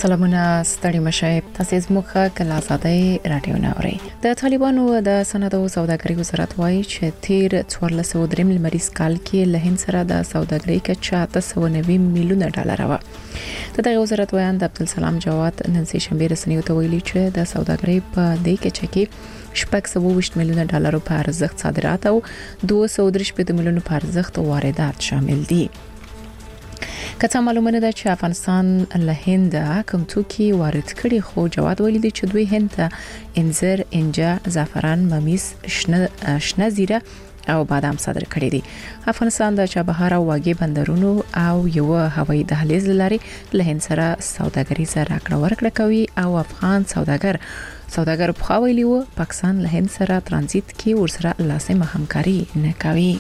سلامونه ستړي مشه تاسو زموږه کله آزادۍ رادیو ناوړي د طالبانو د صنعت او سوداګرۍ وزارت وایي چې تیر 1403 لمریز کال کې له هند سره د سوداګرۍ کچه 890 میلیون ډالر و د دغه وزارت وایي د عبدالسلام جواد نن سه شنبه رسنیو ته ویلي چې د سوداګرۍ په دې کچه کې 620 میلیون ډالر په ارزښت صادرات او 230 میلیون په ارزښت واردات شامل دي. کته معلومه ده چې افغانستان له هند کوم توکي وارد کړي خو جواد ویلي دی چې دوی هند ته انځر، انجا، زعفران، ممیز، شنه زیره او بادام صادر کړي دي. افغانستان د چابهار او واګي بندرونو او یو هوایي دهلیز لري له هند سره سوداګریزه راکړه ورکړه کوي او افغان سوداګر په خوایلی و پاکستان له هند سره ترانزیت کې ورسره لازمه همکاري نه کوي.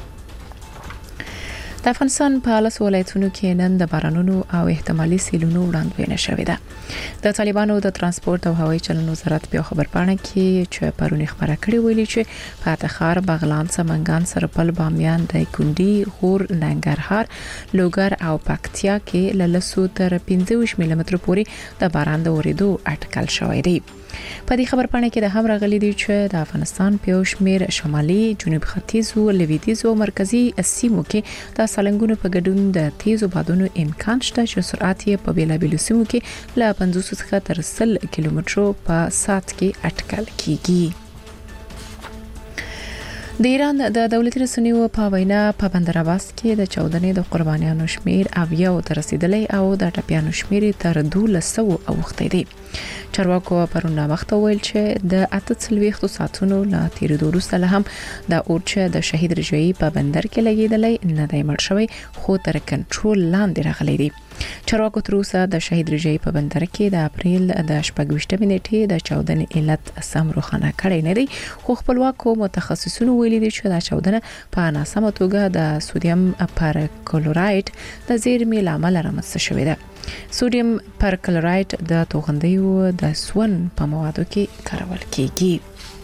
د افغانستان په اله ولایتونو کې نن د بارانونو او احتمالي سیلونو وړاندوینه شوې ده. د طالبانو د ترانسپورت او هوایي چلند وزارت په خبرپاڼه کې چې پرونی خبره کړې ویلي چې په تخار، بغلان، سمنګان، سرپل، بامیان، دایکندي، غور، ننګرهار، لوګر او پکتیا کې له 100 تر 25 ملي متر پورې د باران د اوریدو اټکل شوی دی. په دې خبرپاڼه کې د هم راغلي دی چې د افغانستان په شمیر شمالي، جنوب ختیځ او لویدیځ او مرکزي سیمو کې د سالنګونو په ګډون د تیزو بادونو امکان شته چې سرعت یې په بیلابیلو سیمو کې له 50 څخه تر 100 کیلومترو په ساعت کې اټکل کیږي. د ایران د دولتي رسنیو په وینا په بندر عباس کې د 14 د قربانیانو شمیر اویا تر رسیدلې او د ټپيانو شمیر تر 200 اوخته دي. چارواکو پرونه وخت ویل چې د 48 ساعتونو لا تیریدو وروسته له هم د اورچ د شهید رجوی په بندر کې لګیدلې نه دی مړ شوی خو تر کنټرول لاندې راغلی دی. چارواکو تر اوسه د شهید رجوی په بندر کې د اپریل د 28 نیټې د 14 علت سم روښانه کړی نه دی خو خپلواکو متخصصونو ویلي دي چې د 14 په ناسمه توګه د سودیم پرکلورایډ د زیرمې لامل رامنځته شوی دی. سودیم پرکلورایډ د توغندیو د سون په موادو کې کارول کیږي.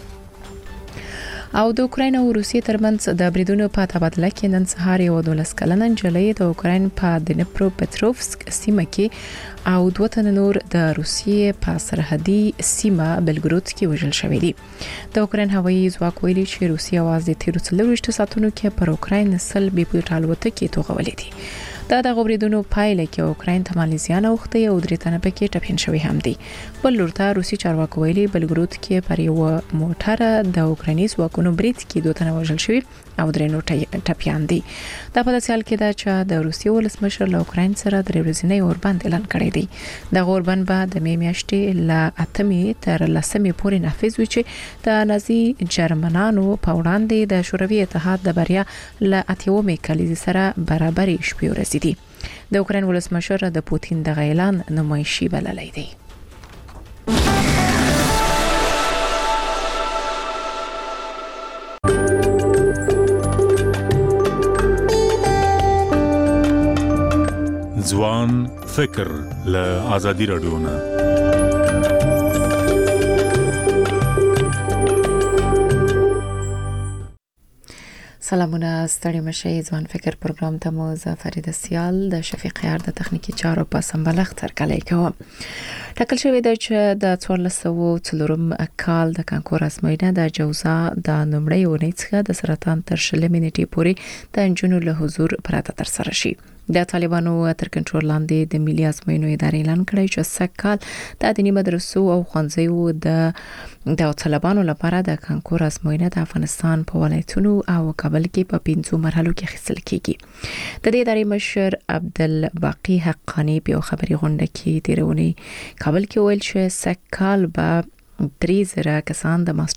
او د اوکراین او روسیې ترمنځ د بریدونو په تبادله کې نن سهار یو 12 کلنه نجلۍ د اوکراین په دنپرو پټروفسک سیمه کې او دوه تن نور د روسیې په سرحدي سیمه بلګرود کې وژل شوې دي. د اوکراین هوایي ځواک ویلي چې روسیه واز د 13 ساعتونو کې پر اوکراین سل بي پټ الوتکې توغولې دي. د غوړیدونو پایله کې اوکراین ته مالیزیا نه وخته یو درې تنه پکې ټپین شوی هم دي. بل لورته روسي چارواکو ویلي بلګرود کې پر یو موټر د اوکرایني ځواکونو برید کې دوه تنه وژل شوی او درې نور ټپیان دي. دا په داسې حال کې ده چې د روسي ولسمشر له اوکراین سره د ورځنی اوربند اعلان کړی دی. د اوربند به د میاشتې له 8 تر 10 پورې نافذ وي چې د نازي جرمنانو په وړاندې د شوروي اتحاد د بریا له 8 کلیزې سره برابرې شپې ورځي دي. د اوکراین ولسمشر د پوتین د اعلان نمایشي بللی دی. ځوان فکر له آزادي رادیو نه سلامونه ستړي مشه ځوان فکر پروګرام ته مو فرید سیال د شفیق یار د تخنیکی چارو په سمبلغ ترکلې کوم. ټاکل شوی دی چې د 1404 کال د کانکور ازموینه د جوزا د نومړی ونې څخه د سرطان تر 20 نیټې پورې د انجونو له حضور پراته تر سره شي. د طالبانو تر کنټرول لاندې د ملي ازموینو ادارې اعلان کړی چې سکهال د دیني مدرسو او ښوونځیو د طالبانو لپاره د کانکور ازموینه د افغانستان په ولایتونو او کابل کې په 5 مرحلو کې اخیستل کیږي. د دې ادارې مشر عبدالباقی حقانی په خبري غونډه کې تیرونی کابل کې ویل چې سکهال به 3000 کسان د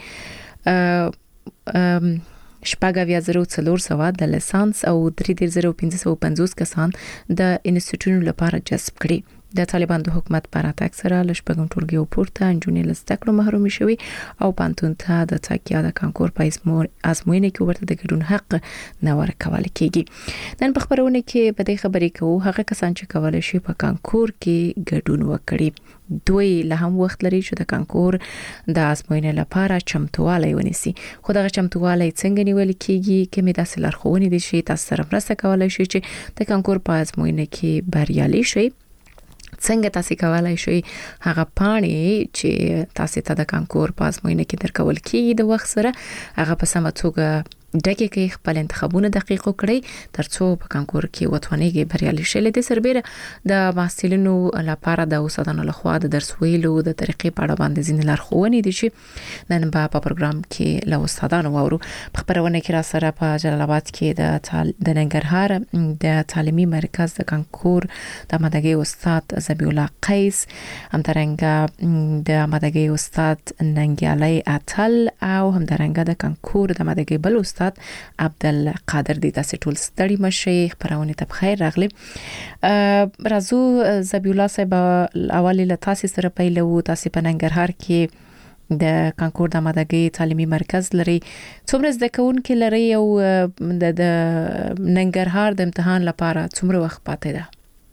ماسترۍ شپږاویا 0400 د لیسانس او 3550 کسان د انسټیټیوټونو لپاره جذب کړي. د طالبان د حکومت پر اتاک سره لشپږم ټولګي پورته انجونې لستکړو محروم شوي او پانتون ته د تاکیا د کانکور په ازموینه کې ورته د ګډون حق نه ورکول کیږي. نن په خبرونه کې په دې خبرې کوو هغه کسان چې کولای شي په کانکور کې ګډون وکړي. دوی له هم وخت لري چې د کانکور د ازموینې لپاره چمتووالی ونیسي. خو دغه چمتووالی څنګه نیول کیږي کې مې داسې لارښوونې دي چې تاسو سره مرسته کولای شي چې د کانکور په ازموینه کې بریالي شئ. څنګه تاسو کولای شئ هغه پاڼې چې تاسو ته د کانکور په ازموینه کې درکول کیږي د وخت سره هغه په سمه توګه دغه کې خپل انتخابونه دقیق کړئ ترڅو په کانکور کې وټونیږي بریالي شي. د سربېره د محصلینو لپاره د استادانو لخوا د درس ویلو د طریقې په اړه باندې ځینې لارښوونې دي چې نن په پروګرام کې له استادانو وورو. په خبرونه کې را سره په جلال آباد کې د ننګرهار د تعلیمي مرکز د کانکور د آمادګۍ استاد زبی الله قیس، همدارنګه د آمادګۍ استاد ننګیالي اتل او همدارنګه د کانکور د آمادګۍ بل استاد عبدالقادر دي. تاسو ټول ستړي مشي، خبرونه ته بخیر راغلی. راځو زبی الله صاحب، اول له تاسو سره پیلو. تاسو په ننګرهار کې د کانکور د آمادګۍ تعلیمي مرکز لري. څومره زده کوونکي لري او د ننګرهار د امتحان لپاره څومره وخت پاتې ده؟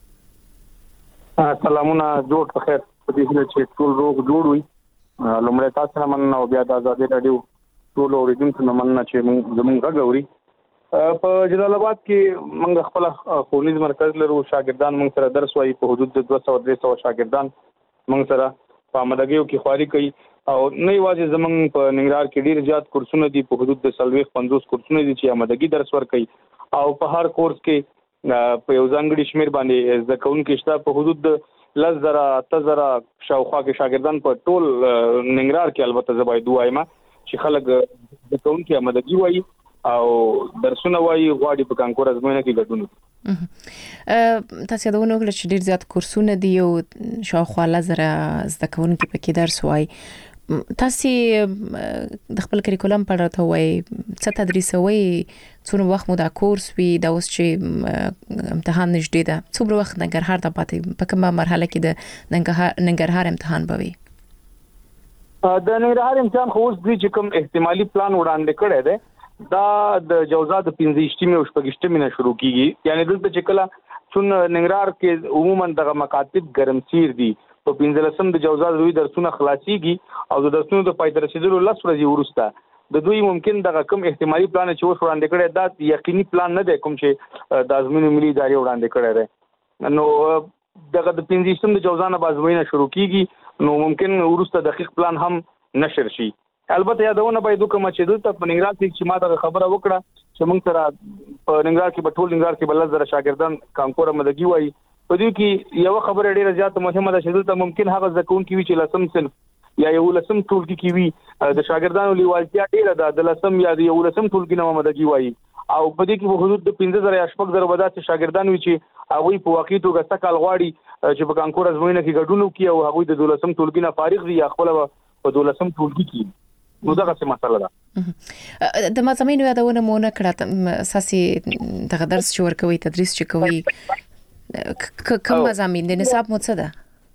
سلامونه، جوړ په خیر. په دې چې ټول روغ جوړ وي. لومړی تاسو نه مننه او بیا د آزادۍ رادیو ټول اوریدونکو نه مننه چې زموږ غږوري. په جلال آباد کې موږ خپل ښوونیز مرکز لرو. شاګردان موږ سره درس وایي. په حدود د 200-300 شاګردان موږ سره په آمادګیو کې خواري کوي او نه یوازې زموږ په ننګرهار کې ډیر زیات کورسونه دي. په حدود د 40-50 کورسونه دي چې آمادګي درس ورکوي او په هر کورس کې په یو ځانګړي شمیر باندې زده کوونکي شته. په حدود د 10,000 شاوخوا کې شاګردان په ټول ننګرهار کې البته زبای وایم چې خلک د کوونکي آمادګي وایي او درسونه وایي غواړي په کانکور ازموینه کې ګډون وکړي. تاسو دا ونوګل چې ډیر زیات کورسونه دي او شاوخوا 10,000 زده کوونکي پکې درس وایي. تاسو د خپل کریکولم په اړه ته وایي څه تدریسوي، څونه وخت مو دا کورس وي، دا اوس چې امتحان نږدې ده څومره وخت ننګرهار ته پاتې، په کومه مرحله کې د ننګرهار امتحان به وي؟ د ننګرهار امتحان خو اوس دوی چې کوم احتمالي پلان وړاندې کړی دی دا د جوزا د 15 او 16 نه شروع کیږي. یعنی دلته چې کله څون ننګرهار کې عموما دغه مکاتب ګرمسیر دي. په 15 د جوزا د دوی درسونه خلاصيږي او د درسونو د پای ته رسیدلو 10 ورځې وروسته د دوی ممکن دغه کوم احتمالي پلان چې اوس وړاندې کړی دا یقیني پلان نه دی کوم چې د ازموینې ملي ادارې وړاندې کړی دی. نو دغه د 15 د جوزا نه ازموینه شروع کیږي نو ممکن ورسته دقیق پلان هم نشر شي. البته یادونه باید وکړم چې دلته په ننګرهار کې چې ما دا خبره وکړه چې موږ سره په ننګرهار کې په ټول ننګرهار کې بل 10,000 شاګردان کانکور آمادګي وایي. په دې کې یو خبره ډیره زیاته مهمه ده چې دلته ممکن هغه ځکهونکي وي چې لسم صنف یا یو لسم ټولګي کې وي د شاګردانو لیوالتیا ډیره ده د لسم یا د یو لسم ټولګي نه آمادګي وایي او په دې کې په حدود د 15,000 یا 16,000 بدات شاګردان وي چې هغه په واقعي توګه سکهال غواړي چې په کانکور ازموینه کې ګډون وکړي او هغه د 12 ټولګي نه فارغ دي یا خپل په 12 ټولګي کې. نو دا څه مسله ده. د مضامینو یادونه مونږ کړه اساسي د درس چې ورکوي تدریس چې کوي کوم مضامین د نصاب مو څه ده؟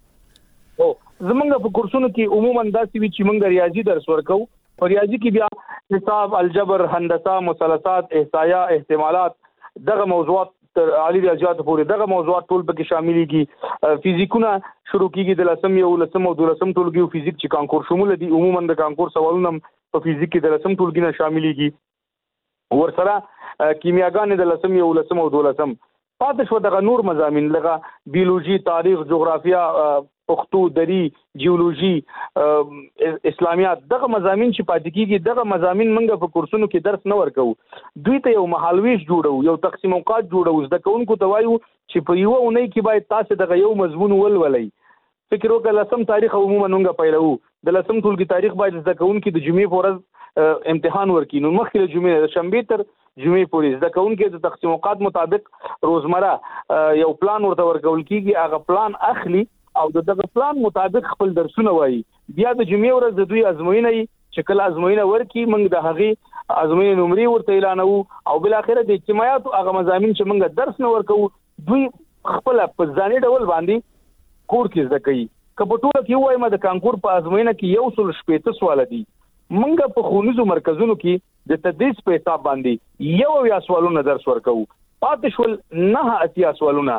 زمونږ په کورسونو کې عموما داسې وی چې موږ ریاضي درس ورکو. په ریاضي کې بیا حساب، الجبر، هندسه، مثلثات، احصایه، احتمالات، دغه موضوعات تر عالی ریاضیات پورې دغه موضوعات ټول پکې شاملېږي. فزیکونه شروع کیږي د لسم یو لسم او 12 ټولګي او فزیک چې کانکور شمول دي. عموما د کانکور سوالونه په فزیک کې د لسم ټولګي نه شاملېږي. ورسره کیمیاګانې د لسم یو لسم او 12 پاتې شو. دغه نور مضامین لکه بیولوژي، تاریخ، جغرافیا، پښتو، دری، جیولوژي، اسلامیات، دغه مضامین چې پاتې کیږي دغه مضامین موږ په کورسونو کې درس نه ورکو. دوی ته یو مهالويش جوړو، یو تقسیم اوقات جوړو. زده کوونکو ته وایو چې په یو اونۍ کې باید تاسو دغه یو مضمون ولولئ. فکر وکړه لسم تاریخ عموما موږ پیلو. د لسم ټولګي تاریخ باید زده کوونکي د جمعې په ورځ امتحان ورکړي. نو مخکې له جمعې د شنبې تر جمعې پورې زده کوونکي د تقسیم اوقات مطابق روزمره یو پلان ورته ورکول کیږي. هغه پلان اخلي او دغه پلان مطابق خپل درسونه وایي. بیا د جمعې ورځ د دوی ازموینه چې کله ازموینه ورکړي موږ د هغې ازموینې نمرې ورته اعلانوو او بل اخره د اجتماعاتو هغه مضامین چې موږ درس نه ورکوو دوی خپل په ځاني ډول باندې کور کې زده کوي. که په ټوله کې وایم د کانکور په ازموینه کې 160 سوال دي. موږ په ښوونیزو مرکزونو کې د تدریس په حساب باندې 1 سوالونه درس ورکوو. پاتې شول 9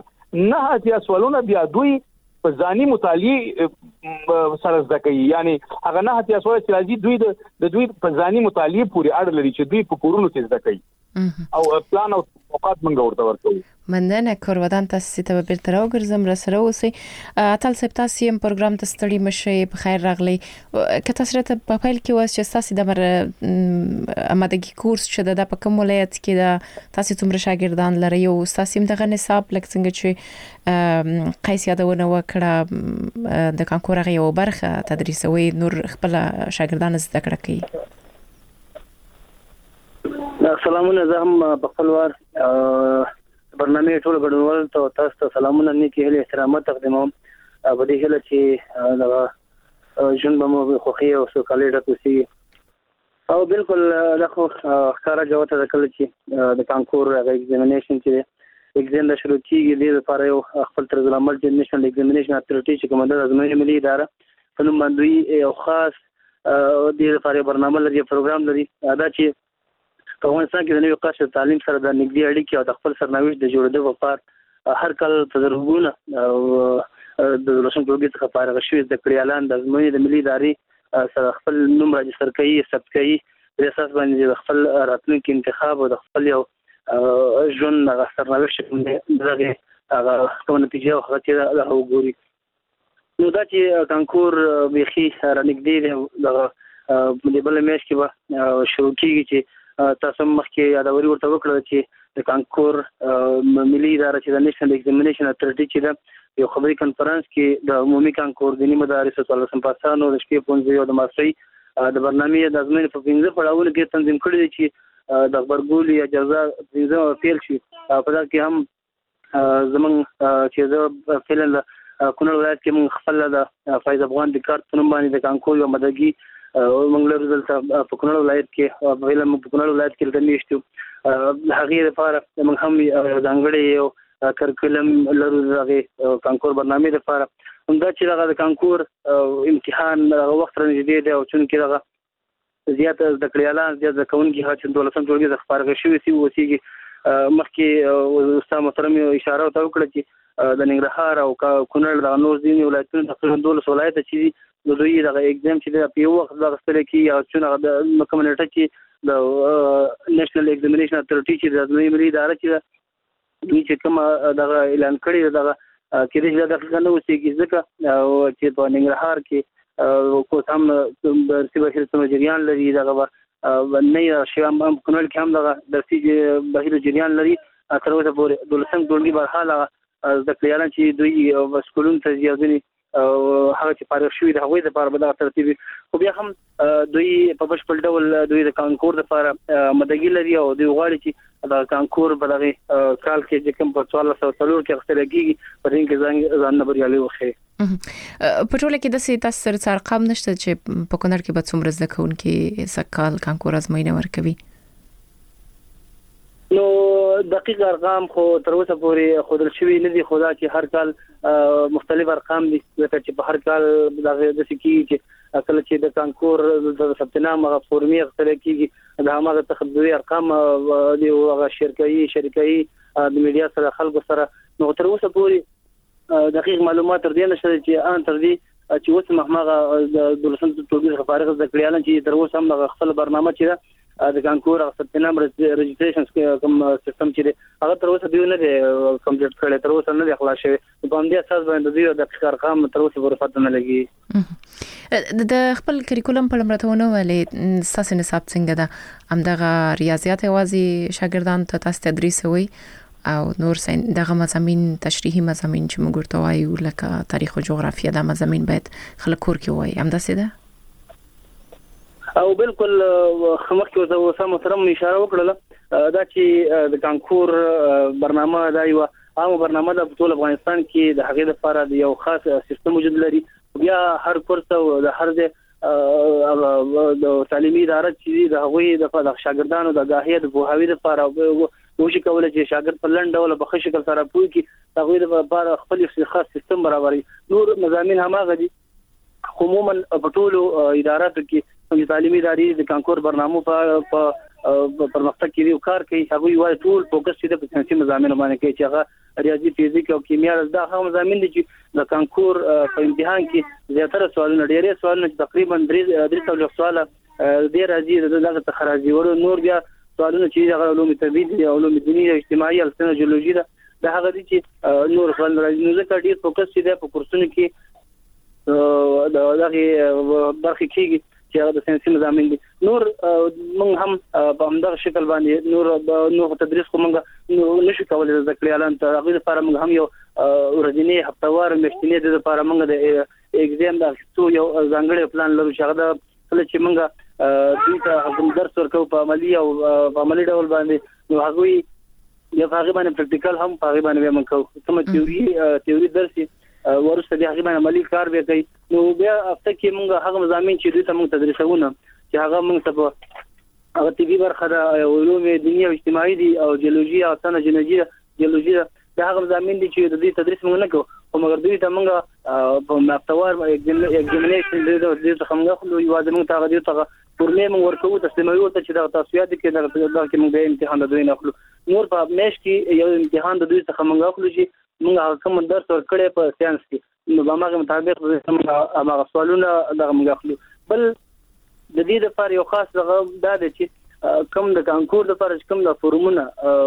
سوالونه بیا دوی په ځاني مطالعه سره زده کوي. یعنی هغه 9 سوال چې راځي دوی د دوی په ځاني مطالعه پورې اړه لري چې دوی په کورونو کې زده کوي او پلان او اوقات موږ ورته ورکوو. مننه کورودان تاسو ته به تر وګرځم را سره اوسئ اتل صاحب تاسو هم پروګرام ته ستړي مشي په خیر راغلی که تاسو ته په فایل کې واس چې تاسو د امادګي کورس چې د په کوم ولایت کې د تاسو څومره شاګردان لري او تاسو هم دغه نصاب لکه څنګه چې قیس یادونه وکړه د کانکور غي او برخه تدریسوي نور خپل شاګردان زده کړه کوي سلامونه زهم په خپلوار برنامه ټول غړول ته تاسو ته سلامونه نیکی هله احترامات تقدیموم په دې هله چې دا جون بمو خوخي او سوکالي راکوسي او بالکل لکه ښکارا جواب ته کله چې د کانکور ایگزامینیشن چې ایگزام د شروع کیږي د لپاره یو خپل طرز عمل چې نېشنل ایگزامینیشن اتورټی چې کومه د ازموینې ملي اداره په نوم باندې یو خاص د لپاره برنامه لري پروګرام لري دا چې په افغانستان کې د نوي قشر تعلیم سره د نږدې اړیکې او د خپل سرنوشت د جوړېدو لپاره هر کال تجربونه د لوشن ټولګي څخه فارغ شوي د کړیالان د ازموینې د ملي ادارې سره خپل نوم راجستر کوي ثبت کوي په اساس باندې د خپل راتلونکي انتخاب او د خپل یو ژوند د سرنوشت دغه کومه نتیجه او هغه چې له وګوري نو دا چې کانکور بيخي رانګدي د بل میاشت کې به شروع کیږي چې تاسو مخکې یادوري ورته وکړه چې د کانکور ملي اداره چې د نېشنل ایگزامینیشن اتورټی چې د یو خبري کانفرنس کې د عمومي کانکور د مدارس او څلورم پاسانو د شپې پونځه یو د ماسي د برنامه د ازمنې په 15 پړاوونو کې تنظیم کړی دی چې د خبرګول یا جزا 15 پیل شي په دا کې هم زمون چې د فعلن کونړ ولایت کې موږ خپل د فایز افغان د کارت په نوم باندې د کانکور یو مدګي موږ له رزلت په کونړ ولایت کې په ویلم په کونړ ولایت کې د میشتو هغه لپاره موږ هم ځانګړي یو کرکولم لرو د کانکور برنامه لپاره همدا چې د کانکور امتحان وخت رانږدې دی او چې دغه زیات د کړیالان زیات د کونکي چې دولتم ټولګي د خبرګ شوی سی وسیږي مخکې استاد محترم اشاره وکړه چې د ننګرهار او کونړ د نور ځینې ولایتونو تقریبا 12 ولایت چې د دوی د ایگزام چې د یو وخت د غستل کې یا چې د کمیونټي چې د نېشنل ایگزامینیشن اتورټی چې د ازموینې ملي اداره چې دوی چې کوم د اعلان کړی د کې د دقیقه نو چې ځکه چې په ننګرهار کې کو هم د سیبه سم جریان لري دغه نه شوم هم کونړ کې هم د سیبه بهیر جریان لري تر اوسه پورې دولسم ټولګي برحاله د کلیان چې دوی سکولونو ته زیاتني هغه چې فارغ شوی د هغوی لپاره به دا ترتیب خو بیا هم دوی په بشپړ ډول دوی د کانکور لپاره مدګي لري او دوی غواړي چې د کانکور په دغه کال کې چې کوم په 1404 کې غوښتل کېږي په دې کې ځان بریالي وخی په ټوله کې د سي تاسو سره ارقام نشته چې په کونړ کې به څومره زده کوونکي سکال کانکور ازموینه ورکوي نو دقیق ارقام خو تر اوسه پورې خودل شوی نه دي خدا چې هر کال مختلف ارقام دي چې په هر کال د سکی چې اصل چې د کانکور د ثبتنامه فورمي غوښتل کېږي د هغه تخبوي ارقام دی او شرکتي د میډیا سره خلکو سره نو تر اوسه پورې دقیق معلومات تر دې نشته چې ان تر دې چې اوس مخمغه د دولسم ټولګي فارغ د کړیالان چې تر اوسه هم خپل برنامه چې د کانکور او ثبتنام رجسټریشن کوم سیستم چې هغه تر اوسه دیونه کمپلیټ کړي تر اوسه نه خلاص شوی په همدې اساس باندې دوی د ارقام تر اوسه ورفت نه لګي د خپل کریکولم په لمرتهونه ولې ساس نصاب څنګه ده همدغه ریاضیات وازي شاګردان ته تاسو تدریس وي او نور دغه مضامین تشریحي مضامین چې موږ ورته وایو لکه تاریخ او جغرافیه د مضامین باید خلک کور کې وایي همداسې ده او بالکل خمخ او سم محترم اشاره وکړه دا چې د کانکور برنامه دا یو عام برنامه د ټول افغانستان کې د هغې لپاره د یو خاص سیستم موجود لري بیا هر کورس او د هر د تعلیمي اداره چې د هغوی د شاګردانو د غاهي د بوهاوی لپاره وشي کولای چې شاګرد په لنډ ډول په خښ شکل سره پوي کې هغوی لپاره خپل خاص سیستم برابري نور مضامین هماغه دي عموما په ټول اداراتو کې تعلیمي ادارې د کانکور برنامو په پرمختګ کې کار کوي هغه یو ټول فوکس د ساينسي مضامینو باندې کوي چې هغه ریاضي فزیک او کیمیا دا هغه مضامین دي چې د کانکور په امتحان کې زیاتره سوالونه ډېر سوالونه تقریبا 300 سوال ډېر راځي دغه تخراجي ورو نور بیا سوالونه چې د علوم طبيعي او علوم دینی او اجتماعي او سنه جیولوژي دا هغه دي چې نور خلک راځي نو ځکه ډیر فوکس دي په کورسونو کې دا دغه برخه کېږي چې هغه د ساينسي مضامین دي نور موږ هم په همدغه شکل باندې نور تدریس کوم موږ نشو کولای د کلیالان ته هغه لپاره موږ هم یو ورځنی هفتوار میاشتنی د لپاره موږ د ایگزام د اخیستو یو ځانګړی پلان لرو چې هغه د کله چې موږ دوی ته درس ورکو په عملی او په عملی ډول باندې نو هغه یو هغه باندې پریکټیکل هم هغه باندې موږ کوو کوم تیوري درس ورسته د هغه باندې عملی کار به کوي نو بیا هفته کې موږ هغه مضامین چې دوی ته موږ تدریسونه چې هغه موږ ته هغه طبي برخه د علوم دینی او اجتماعي دي او جیولوژي او سنه جیولوژي دا هغه مضامین دي چې د دې تدریس موږ نه کوو او مګر دوی ته موږ په مفتوار ایگزامینیشن د دې څخه موږ خو یو ځای موږ ته هغه ته پرمه موږ ورکوو تسلیموي ته چې دا تاسویات کې دا کې موږ به امتحان د دوی نه اخلو نور په میش کې یو امتحان د دوی څخه موږ اخلو چې موږ کوم درس ورکړې په ساينس کې نو به موږ مطابق هغه سوالونه دغه موږ اخلو بل د دې لپاره یو خاص دغه دا دی چې کوم د کانکور لپاره کوم د فورمونه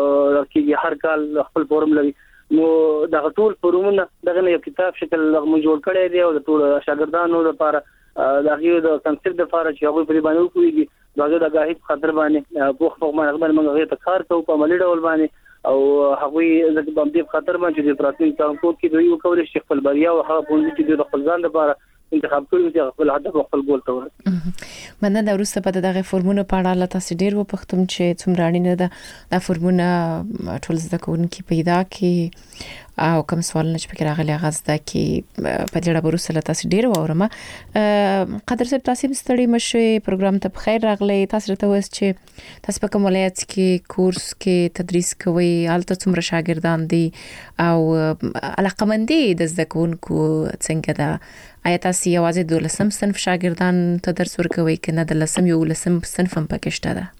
کې هر کال خپل فورم لري نو دغه ټول فورمونه دغه یو کتاب شکل موږ جوړ کړی دی او د ټول شاګردانو لپاره دغه د کنسپټ لپاره چې هغه په باندې وکوي دغه د غاهب خاطر باندې په خپل باندې موږ ته کار کوو په عملی ډول باندې او هغه د باندې خاطر باندې د پراتین کانکور کې دوی وکول شي خپل بریا او هغه پوهې چې د خپل ځان لپاره انتخاب کړو چې خپل هدف او خپل ګول ته ورسېږي مننه د وروسته په دغه فورمونه په اړه له تاسو ډیر وپختم چې څومره اړینه ده د فورمونه ټول زده کوونکي پیدا کړي او کوم سوالونه چې فکر راغلي غاز ده کې په دې اړه وروسته له تاسو ډیر واورم قدر صاحب تاسو ستړي مشوي پروګرام ته بخیر راغلي تاسو ته وس چې تاسو په کوم ولایت کې کورس کې تدریس کوي البته څومره شاګردان دي او علاقمندي د زده کوونکو څنګه ده آیا تاسو یوازې د لسم صنف شاګردان ته درس ورکوي کنه د لسم یو لسم صنف هم پکې شته ده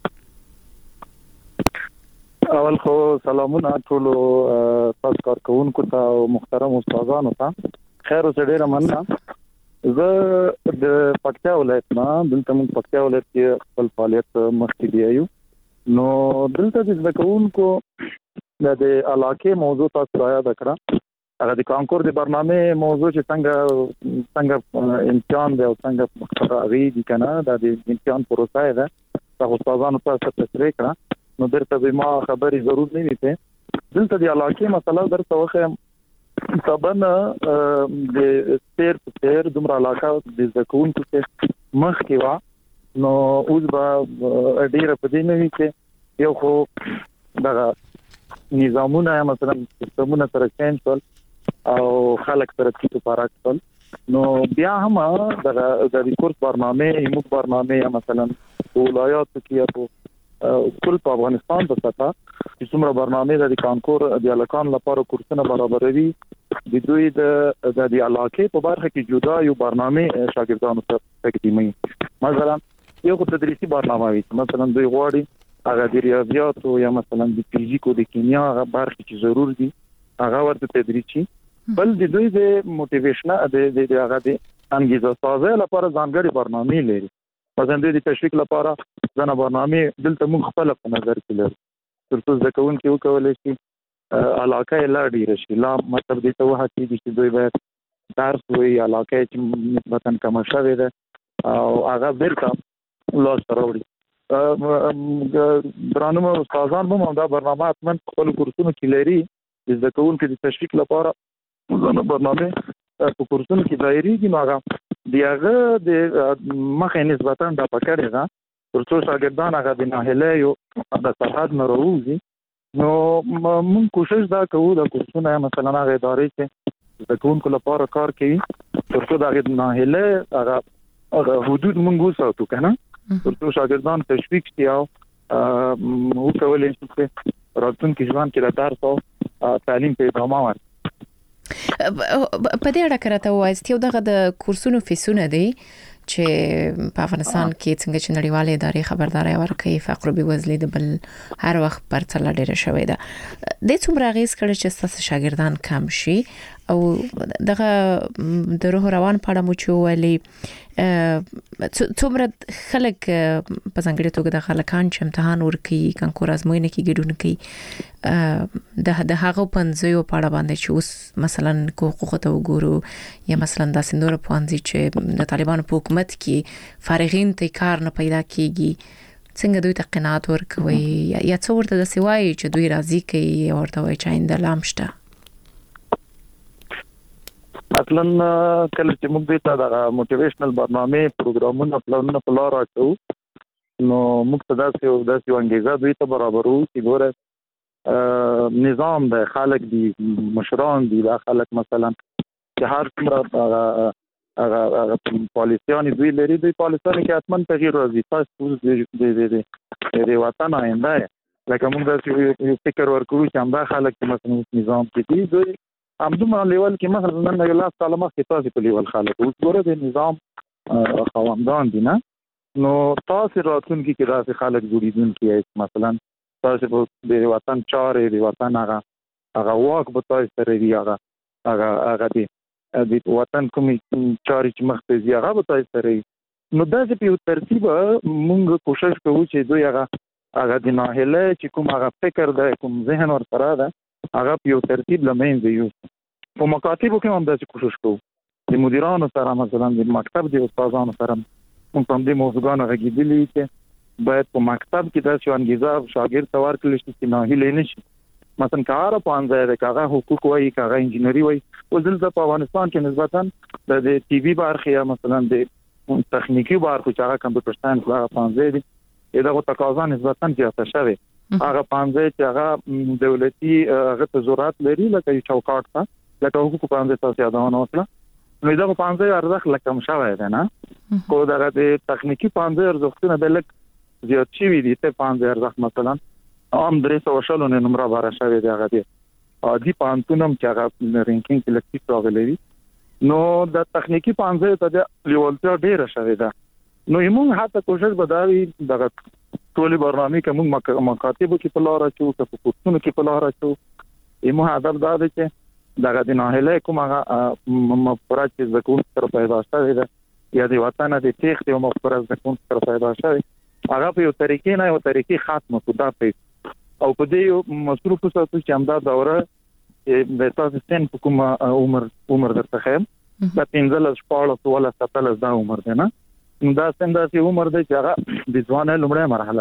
اول خو سلامونه ټول تاسو کارکونکو ته او محترم استادانو ته خیر اوسه ډیره مننه زه د پکتیا ولایت نه دلته موږ پکتیا ولایت کې خپل فعالیت مخکې دیایو نو دلته د زکونکو د علاقې موضوع تاسو را یاد کړه هغه د کانکور د برنامه موضوع چې څنګه امتحان دی او څنګه راغی دي کنه د امتحان پروسه ده تاسو استادانو ته تشریح کړه نو درته به ما خبري ضرورت نه وي ته دلته د علاقې مسله درته وخه طبعا د تیر دومره علاقه د زکونکو څخه مخ کې وا نو اوس به ډیره په دې نه وي چې یو خو دغه نظامونه مثلا سیستمونه سره چینج کول او خلک سره کیتو پاراکل نو بیا هم د کورس برنامه ایمو برنامه مثلا ولایات کې ټول په افغانستان په سطح چې څومره برنامه د کانکور د الکان لپاره کورسونه برابروي د دوی د علاقې په برخه کې جدا یو برنامه شاګردانو ته تقدیمي مثلا یو تدریسي برنامه وي مثلا دوی غواړي هغه د ریاضیات او یا مثلا د فزیک او د کیمیا هغه برخه چې ضرور دي هغه ورته تدریسي بل د دوی د موټیویشن د هغه د انګیزه سازه لپاره ځانګړي برنامه لري مثلا د تشویق لپاره ځنه برنامه دلته موږ خپل په نظر کې لرو ترڅو ځکهون کې وکولای شي علاقه لا ډیر شي لا مطلب دې ته وه چې دوی باید درس وي علاقه چې نسبتاً کم شوه ده او هغه بیرته لاس راوړي درانه استادان هم دا برنامه اتمن خپل کورسونو کې لري ځکهون کې د تشویق لپاره ځنه برنامه په کورسونو کې دایریږي نو هغه دیغه د مخه نسبتاً د پکړه ده ترڅو شاګردان هغه د ناهله یو د سرحد نه راوځي نو موږ کوشش دا کوو د کورسونو مثلا هغه ادارې چې د کوونکو لپاره کار کوي ترڅو د ناهله هغه حدود موږ وساتو کنه ترڅو شاګردان تشویق شي او وکولای شي چې راتلونکي ژوند کې د درس او تعلیم په ادامه ورکړي په دې اړه کراته وایي چې دغه د کورسونو فیسونه دي چې په افغانستان کې څنګه چې نړیوالې ادارې خبرداري ورکوي فقر او بېوزلي د بل هر وخت پرتله ډیره شوې ده د څومره غیس کړي چې تاسو شاګردان کم شي او دغه د روح روان په اړه مو چې ویلي څومره خلک په ځانګړي توګه د خلکان چې امتحان ورکي کانکور ازموینه کې ګډون کوي د هغه پنځیو په اړه باندې چې اوس مثلا حقوق ته وګورو یا مثلا د سندور پوانځي چې د طالبانو په حکومت کې فارغین ته کار نه پیدا کیږي څنګه دوی ته قناعت ورکوي یا څو ورته د سوای چې دوی راضي کوي ورته وای چې آینده لامشته اصلا کله چې موږ دې ته د موټیویشنل برنامه پروګرامونه پلانونه په لار راځو نو موږ ته داسې انګیزه دوی ته برابرو چې ګوره نظام د خلک دی مشران دی د خلک مثلا چې هر څومره هغه پالیسیان دوی لري دوی پالیسیان کې حتمن تغییر راځي تاسو د وطن آینده لکه موږ داسې فکر ورکوو چې همدا خلک چې مثلا نظام کې دي دوی همدومره لیول کې مثلا نن یو لاس کاله مخکې تاسو په لیول خلک اوس ګوره د نظام خواندان دي نه نو تاسو راتلونکي کې داسې خلک جوړیدونکي مثلا تاسو په د وطن چارې د وطن هغه واک به تاسو سره دی هغه دی د وطن کوم چارې چې مخ ته ځي هغه به تاسو سره نو داسې په ترتیب موږ کوشش کوو چې دوی هغه د ناهله چې کوم هغه فکر ده کوم ذهن ور سره ده هغه په ترتیب لمنځه یو په مکاتبو کې هم داسې کوشش کوو د مدیرانو سره مثلا د مکتب د استادانو سره هم په دې موضوعانو غږیدلی چې باید په مکتب کې داسې انګیزه شاګرد ته ورکړل شي چې ناهیله نشي مثلا کار په انځه د کاغه حقوق وایي کاغه انجینری وایي او دلته په افغانستان کې نسبتا د ټي وي برخه یا مثلا د تخنیکی برخه چې هغه کمپیوټر ساينس هغه په انځه دي دغه تقاضا نسبتا زیاته شوه هغه پانځه چې هغه دولتي هغه ضرورت لري لکه یو چوکاټ ته لکه حقوق پانځه تاسو یادونه وکړه نو دغه پانځه ارزښت لکه مشاوه ده نه کو دغه د تخنیکی پانځه ارزښتونه بل زیات شي دي ته پانځه ارزښت مثلا عام درې سو شلونه نمبر بار شوه دی هغه دی عادي پانتونم چې هغه رینکینګ کې لکه راغلي نو د تخنیکی پانځه ته د لیولتیا ډیره شوه ده نو موږ هڅه کوشش بداوی دغه ټولې برنامه کې موږ مکاتبو کې په لار راچو په پوښتنو کې په لار راچو موږ هدف دا دی چې دغه د ناهله کوم هغه مفکوره چې زکون سره پیدا شوه ده یا د وطن د تاریخ د مفکوره زکون سره پیدا شوه هغه په یو طریقې نه یو طریقې ختمه کودا په او په دې مصروف اوسه چې همدا دوره د تاسو سن په کوم عمر درته خیم د 15 شپاړو ولا 17 دا عمر دی نه دا څنګه چې عمر دی چې هغه د ځوانه لومړی مرحله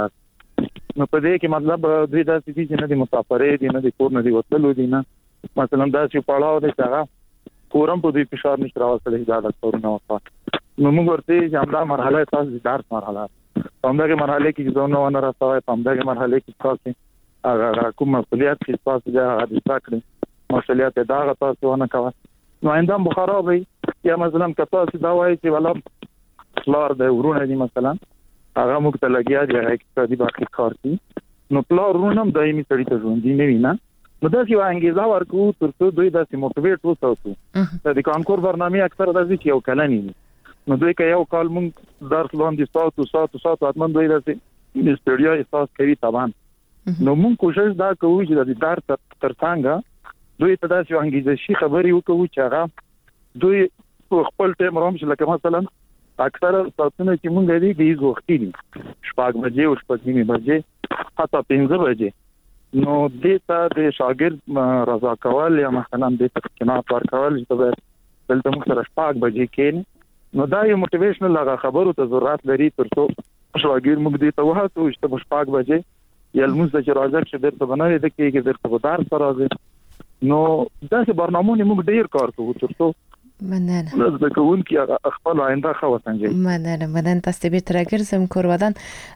نو په دې کې مطلب دوی داسې دي چې نه د مسافرې دي نه د کور نه دی وتلو دي نه مثلا دا چې پړاو دی چې هغه کورم په دې فشار نشي راوستل دا د کورونه وفات نو موږ ورته چې همدا مرحله تاسو د درس مرحله همدغه مرحله کې ځونه ونه راځي همدغه مرحله کې تاسو هغه کوم مسؤلیت چې تاسو د ذکر مسؤلیت دا تاسو ونه کوي نو آینده بخارا یا مثلا کته دا وایي چې ولا پلار د ورونه دي مثلا هغه موږ ته لګیا دی هغه اقتصادي باقي کار کوي نو پلار ورونه هم دایمي سړی ته ژوند دی نه وینا نو دا چې انګیزه ورکو ترڅو دوی داسې موټیویټ وساتو د کانکور برنامه اکثر داسې یو کلنی نو دوی که یو کال موږ درس لاندې ساتو اتمن دوی داسې استډیا احساس کوي طبعا نو موږ کوشش دا کوو چې د درس ترڅنګ دوی ته داسې انګیزه شي خبري وکړو چې هغه دوی خپل ټیم روم چې لکه مثلا اکثر ساتونه چې مونږ لري د وختي دي شپږ بجې او شپږ نیمه بجې حتی 15 بجې نو دې ته د شاګرد رضا کول یا مثلا د تقنات ورکول چې دلته موږ سره شپږ بجې کې نو دا یو موټیویشنل هغه خبرو ته ضرورت لري ترڅو شاګرد موږ دې ته وهڅو چې شپږ بجې یا موږ د راځي چې درته بنوي د کېږي درته درس راځي نو دا چې برنامهونه موږ ډیر کار کوو ترڅو مننه د کوون کې خپل آینده خو وسنجي مننه تاسو به ترګرزم کورودان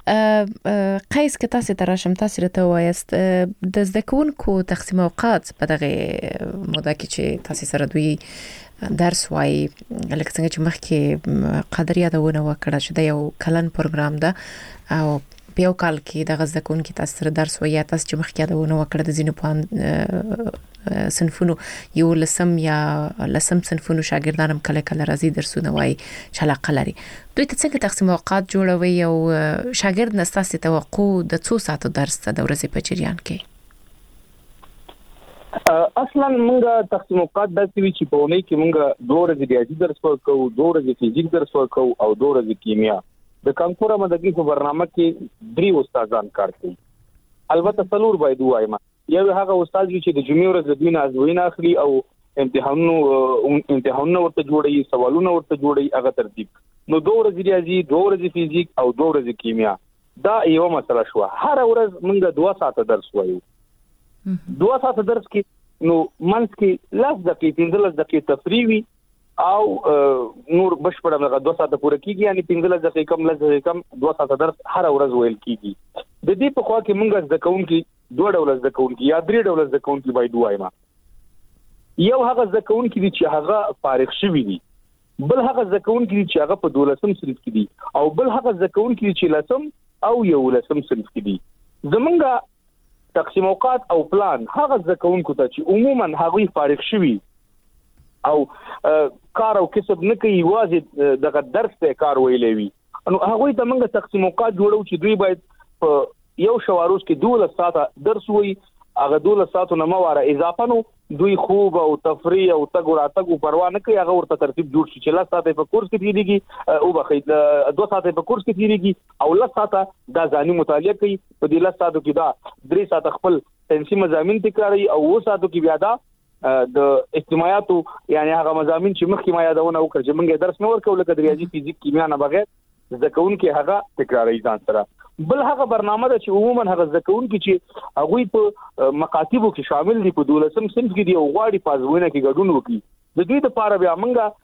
قیس کې تاسو تراشم تاسو ته وایست د ځکون کو تقسیم اوقات په دغه موده کې چې تاسو سره دوی درس وای لکه څنګه چې مخکې قدریا دونه وکړه چې د یو کلن پروګرام ده او په یو کال کې د غزکون کې تاسو سره درس وای تاسو چې مخکې دونه وکړه د زینو په صنفونو یو لسم صنفونو شاګردانم کله راځي درسونه وای چې علاقه لري دوی ته څنګه تقسیم اوقات جوړوي او شاګرد نستاسي توقع د 2 ساعتو درس د ورځې په جریان کې اصلا موږ تقسیم اوقات د سوي چې په ونې کې موږ 2 ورځې ریاضي درس ورکو 2 ورځې فزیک درس ورکو او 2 ورځې کیمیا د کانکور مدګي په برنامه کې 3 استادان کار کوي البته څلور باید وایم یو هغه استاد چې د جمعې ورځ د دین ازوینه اخلي او امتحانونه ورته جوړي سوالونه ورته جوړي هغه ترتیب نو 2 ورځې ریاضي 2 ورځې فزیک او 2 ورځې کیمیا دا یو مسله شو هر ورځ موږ 2 ساعته درس وایو 2 ساعته درس کې نو منځ کې لاس دقیقې 15 دقیقې تفریوي او نور بشپړه دغه 2 ساعته پوره کیږي یعنی 15 دقیقې کم لږ کم 2 ساعته درس هر ورځ ویل کیږي د دې په خوا کې موږ د کاونټي 2 ډول د کاونټي یا 3 ډول د کاونټي باید وایما یو هغه د کاونټي چې هغه فارغ شوی دی بل هغه د کاونټي چې هغه په 12م صنف کې دي او بل هغه د کاونټي چې لسم او 11م صنف کې دي زمونږ تقسیم اوقات او پلان هغه ځکهونکو ته چې عموما هغه فارغ شوی او کار او کسب نه کوي واځي دغه درس ته کار ویلې وي نو هغه ته موږ تقسیم اوقات جوړو چې دوی باید په یو شواروز کې 12 ساعته درس وي هغه 12 ساعتونه مواره اضافه نو دوی خوب او تفریح او تګ راتګ پروا نه کوي هغه ورته ترتیب جوړ شي چې 10 ساعته په کورس کې تیریږي او بخې 2 ساعته په کورس کې تیریږي او 10 ساعته د ځاني مطالعه کوي په دې 10 ساعتو کې دا 3 ساعته خپل ساينسي مضامین تکراري او 2 ساعتو کې بیا دا د اجتماعاتو یعنی هغه مضامین چې مخکې ما یادونه وکړ چې موږ درس نه ورکول لکه د ریاضي فزیک کیمیا نه بغیر ځکهون کې هغه تکراري ځان سره بل هغه برنامه ده چې عموما هغه ځکهون کې چې هغه په مکاتبو کې شامل دي په 12م صنف کې دي او غواړي پازوینه کې ګډون وکړي د دوی لپاره بیا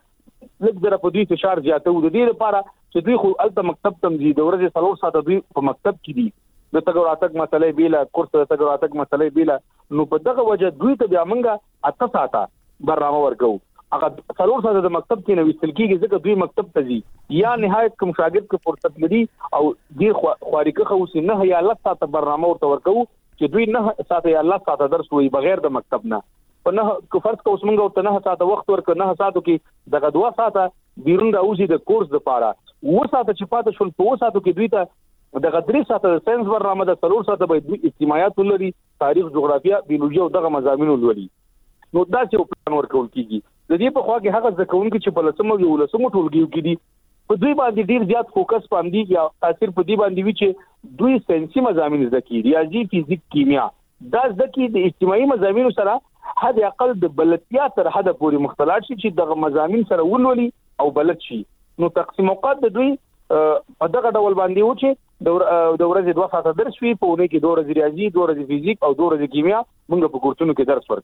موږ لږ در په دوی فشار زیاتو د دې لپاره چې دوی خو الته مکتب تم دي د ورځې 3 ساعته دوی په مکتب کې دي د تګوراتک مسلې بیل کورس د تګوراتک مسلې بیل نو په دغه وجه دوی ته بیا موږ 8 ساعته برنامه ورکو هغه 3 ساعته د مکتب کې نو وستل کېږي ځکه دوی مکتب ته ځي یا نهایت کوم شاګرد کې فرصت لري او دې خاريکه خو نه یا 10 ساعته برنامه ورته ورکو چې دوی 9 ساعته یا 10 ساعته درس وي بغیر د مکتب نه په نه فرض کوم موږ ورته 9 ساعته وخت ورکړو 9 ساعتو کې دغه 2 ساعته بیرون راوځي د کورس لپاره و ساعته چې پاتې شول په ساعتو کې دوی ته دغه 3 ساعته د ساينس برنامه د 3 ساعته به دوی اجتماعات ولري تاریخ جغرافیا بیولوژي او دغه مضامین ولري نو دا چې پلان ورکول کیږي د دې په خوا کې هغه ځکهونکو چې په لسمو یو لسمو ټولګیو کې دي په دوی باندې ډیر زیات فوکس باندې یا تاثیر په دې باندې وی چې دوی ساينسي مضامین ذکی ریاضي فزیک کیمیا دا ذکی د اجتماعي مضامین سره حد اقل د بلدتیا تر حد پورې مختلط شي چې دغه مضامین سره ولولي او بلد شي نو تقسیم اوقات د دوی په دغه ډول باندې و چې د ورځې 2 ساعته درس وي په ونه کې 2 ورځې ریاضي 2 ورځې فزیک او 2 ورځې کیمیا موږ په کورسونو کې درس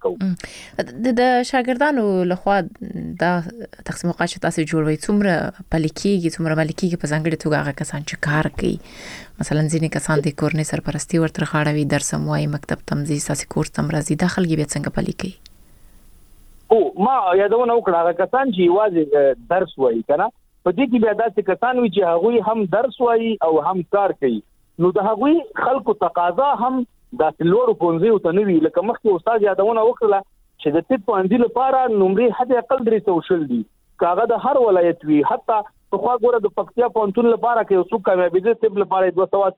ورکو د شاګردانو لخوا د تقسیم اوقات چې تاسو جوړوي څومره پلیکيږي څومره ملکیږي په ځانګړي توګه هغه کسان چې کار کوي مثلا ځینې کسان د کورنۍ سرپرستی ورته خاړوي درس موای مکتب تمزي ساسي کورس تم راځي داخل کې به څنګه پلیکي او ما یادونه وکړه هغه کسان چې واځي درس وایي کنه په دې کې بیا داسې کسان وي چې هغه هم درس وایي او هم کار کوي نو د هغه خلکو تقاضا هم د لوړو پونځي او تنوي لکه مخکې استاد یادونه وکړه چې د طب پوهنځي لپاره نمرې حد اقل 300 دي کاغه د هر ولایت وي حتی په خوا ګوره د پکتیا پونتون لپاره کې اوسو کامیابی دي طب لپاره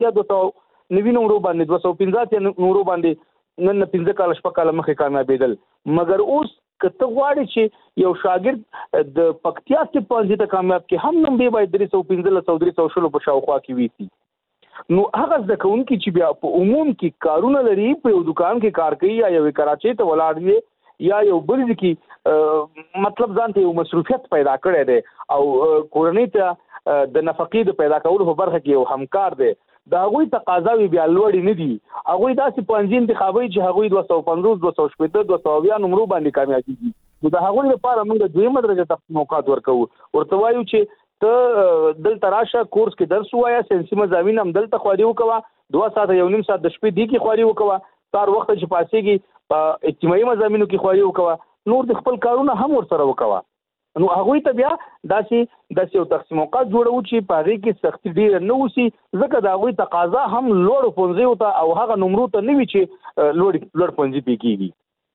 290 نمرو باندې 250 نمرو باندې نن 15 کال شپه کال مخکې کامیابیدل مګر اوس کته غواړي چې یو شاګرد د پکتیا ته پوهنځي ته کامیاب کې هم نوم دی باید 315 په شاوخوا کې وي نو هغه ځکهونکي چې بیا په عموم کې کارونه لري په یو دکان کې کار کوي یا یو کراچۍ ته ولاړ دی یا یو بل ځکه مطلب ځان ته یو مصروفیت پیدا کړی دی او کورنۍ ته د نفقې د پیدا کولو په برخه کې یو همکار دی دا غوي تقاضا وی بیا لوړی نه دي هغه داسې پنځه انتخابي چې هغه 250 270 200 نمرو باندې کامیابی دي نو دا هغه لپاره موږ دویمه درجه تقسیم اوقات ورکو ورته وایو چې ته دلته راشه کورس کې درس وایا ساينسي مضامین هم دلته خواري وکوا 2 ساعته یو نیم ساعت د شپې دی کې خواري وکوا تر وخت چې پاسيږي په اجتماعي مضامینو کې خواري وکوا نور د خپل کارونه هم ورسره وکوا نو هغه ته بیا داسې یو تقسیم اوقات جوړو چې په هغه کې سختي ډیر نه وسی ځکه دا غوي تقاضا هم لوړ پونځي او ته او هغه نمرو ته نه وی چې لوړ پونځي پیږي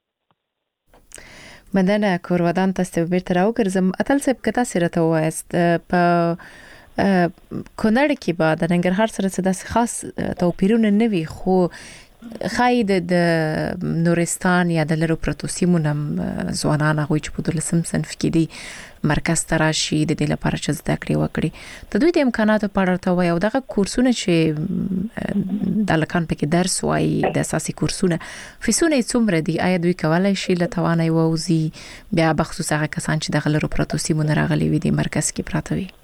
مدنه کورودان تاسو بیرته راوګرځم اتل صاحب کته سره ته وایست په کونړ کې بعد د ننګرهار سره څه داسې خاص توپیرونه نه وي خو خای د نورستان یا د لرو پروتو سیمونم ځوانان هغه چې په 12 صنف کې دي مرکز تراشي د دې لپاره چې زده کړې وکړي ته دوی د امکاناتو په اړه ته وایي او دغه کورسونه چې د لکان پکې درس وایي د اساسي کورسونه فیسونه څومره دي آیا دوی کولای شي له توانای ووزي بیا بخصوص هغه کسان چې د لرو پروتو سیمونه راغلي وي د مرکز کې پراته وي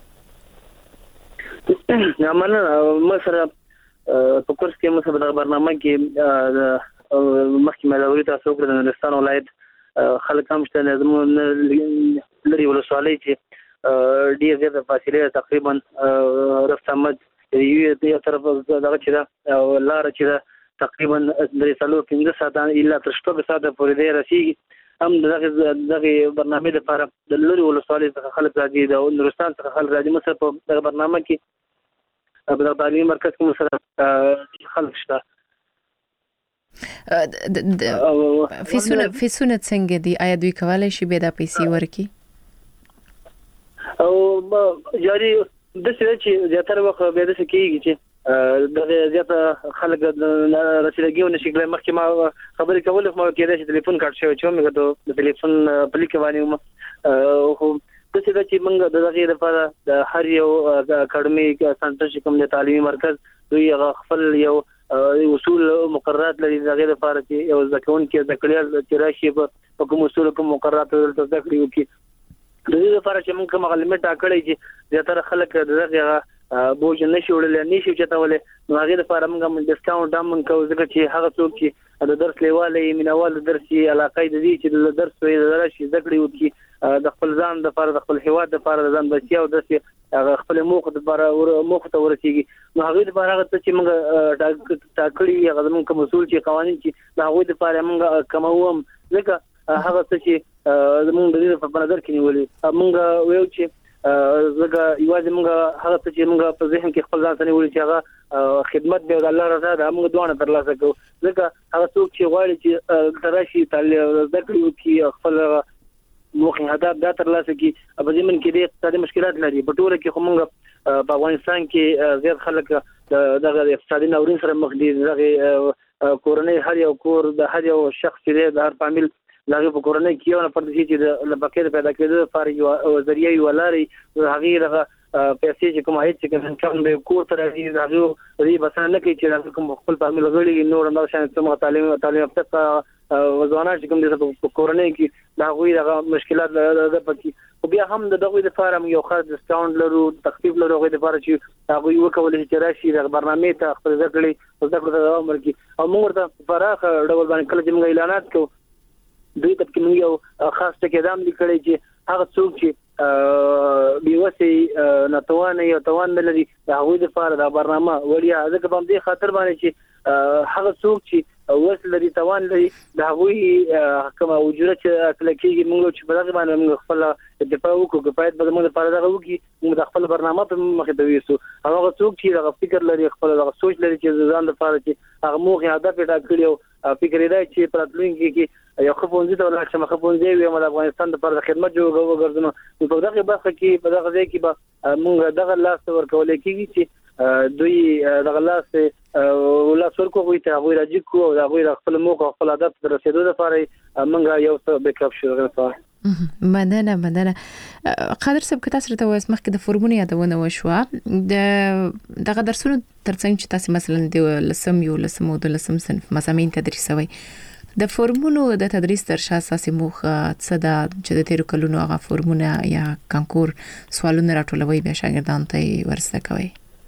یا مثلا په کورس کې موږ په برنامه کې مخکې ملګری تاسو کړل د نورستان ولایت خلک هم شته زموږ لري ولسوالۍ چې ډیر زیاته فاصله تقریبا رفتمت یو طرف دغه چې دا لار چې دا تقریبا 3-5 ساعته الا تر 6 ساعته پورې دی رسیږي هم دغه برنامه لپاره د لري ولسوالۍ څخه خلک راځي د نورستان څخه خلک راځي مثلا په دغه برنامه کې په تعلیمي مرکز کې مثلا خلک شته فیسونه څنګه دي آیا دوی کولای شي به د پیسې ورکي او جاري د څه چې زیاتره وخت به د څه کېږي چې د زیاته خلک رسیدګي نشي کولای مخکې ما خبرې کول خو کېدای شي ټلیفون کارت شوی چې موږ د ټلیفون په لیک باندې خو د څه چې موږ د دغه لپاره د هر یو اکیډمیک سنټر چې کوم د تعلیمي مرکز دوی خپل یو اصول مقررات لري دغه لپاره چې یو ځکهون کې د کلیال چې راشي په کوم اصول کوم مقررات ورته ذکر یو کې د دې لپاره چې موږ کوم غلمه ټاکړی چې زیاتره خلک دغه بوج نشي وړل نشي چتاولې نو هغه لپاره موږ ډیسکاونټ هم کوو ځکه چې هغه څوک چې د درس لیواله مینوال درسي علاقې د دې چې د درس وی درشي ذکر یو کې د خپل ځان د لپاره د خپل هیواد د لپاره د ځان بچي او د خپل موخه د لپاره موخه ته ورسیږي نو هغه لپاره هغه چې موږ ټاکړي هغه موږ کوم اصول چې قوانين چې د هغه لپاره موږ کوموم ځکه هغه چې موږ د دې په نظر کې نیولې موږ ویو چې زګه یوازې موږ هغه چې موږ په ذهن کې خپل ځان ته نیولې چې هغه خدمت دی د الله رضا ده موږ دوه ترلاسه کوو ځکه هغه څوک چې غواړي چې تراشي تعلیم ذکر یو کې خپل موخه هدف دا ترلاسه کی په زمين کې د اقتصادي مشکلات لري په ټوله کې خو موږ په افغانستان کې زیات خلک دغه اقتصادي ناورین سره مخ دي دغه کورنۍ هر یو کور د هر یو شخص چې د هر فامیل دغه په کورنۍ کې یو نفر چې د لبکې پیدا کېدو لپاره یو ذریعہ یو لاري هغه دغه پیسې چې کوم هیڅ چې کوم به کور تر دې دغه ری بسنه نه کوي چې کوم خپل فامیل غړي نور نه شان څنګه تعلیم افته وزوانات چې کوم د کورنۍ کې دا غوي دغه مشکلات د پکې او بیا هم دغه د فارم یو خاص ډیسکاونټ لرو تخفیف لرو غوي د لپاره چې هغه یو کول چې راشي د برنامه ته خپل ځکړي او ځکړه د عمر کې او موږ ته فراخ ډول باندې کله چې موږ اعلانات کوو دوی ته کوم یو خاص ټکیدام لیکلي چې هغه څوک چې بیوسي ناتوانه یو توان لري هغه د لپاره د برنامه وړیا ځکه په دې خاطر باندې چې هغه څوک چې وسل لري توان لري دا غوي کوم وجوده چې کلکېږي موږ چې په دغه باندې موږ خپل دفاع وکړو چې باید به موږ لپاره دغه وکړي موږ د خپل برنامه په مخه ته ویسو هغه څوک چې دغه فکر لري خپل دغه سوچ لري چې ځان لپاره چې هغه موخه هدف ټاکلی او فکر دی چې پراتلونکي کې یو خپونځي ته ولاړ شم خپونځي وي د افغانستان لپاره خدمت جوړ وګرځم په دغه برخه کې په دغه ځای کې به موږ دغه لاس ورکول کېږي چې دوی دغه لاس ولا څورکو وي ته غوړي راځي کو او غوړي خپل موخه خپل هدف ته رسیدو لپاره موږ یو څه بیک اپ شو غواړو مننه قادر صاحب که تاسو ته وایي مخکې د فورمونه یادونه وشوه دغه درسونه ترڅنګ چې تاسو مثلا د لسم یو لسم او د لسم صنف مضامین تدریسوي د فورمونو د تدریس تر شا اساسي موخه څه ده چې د تیرو کلونو هغه فورمونه یا کانکور سوالونه راټولوي بیا شاګردانو ته ورسته کوي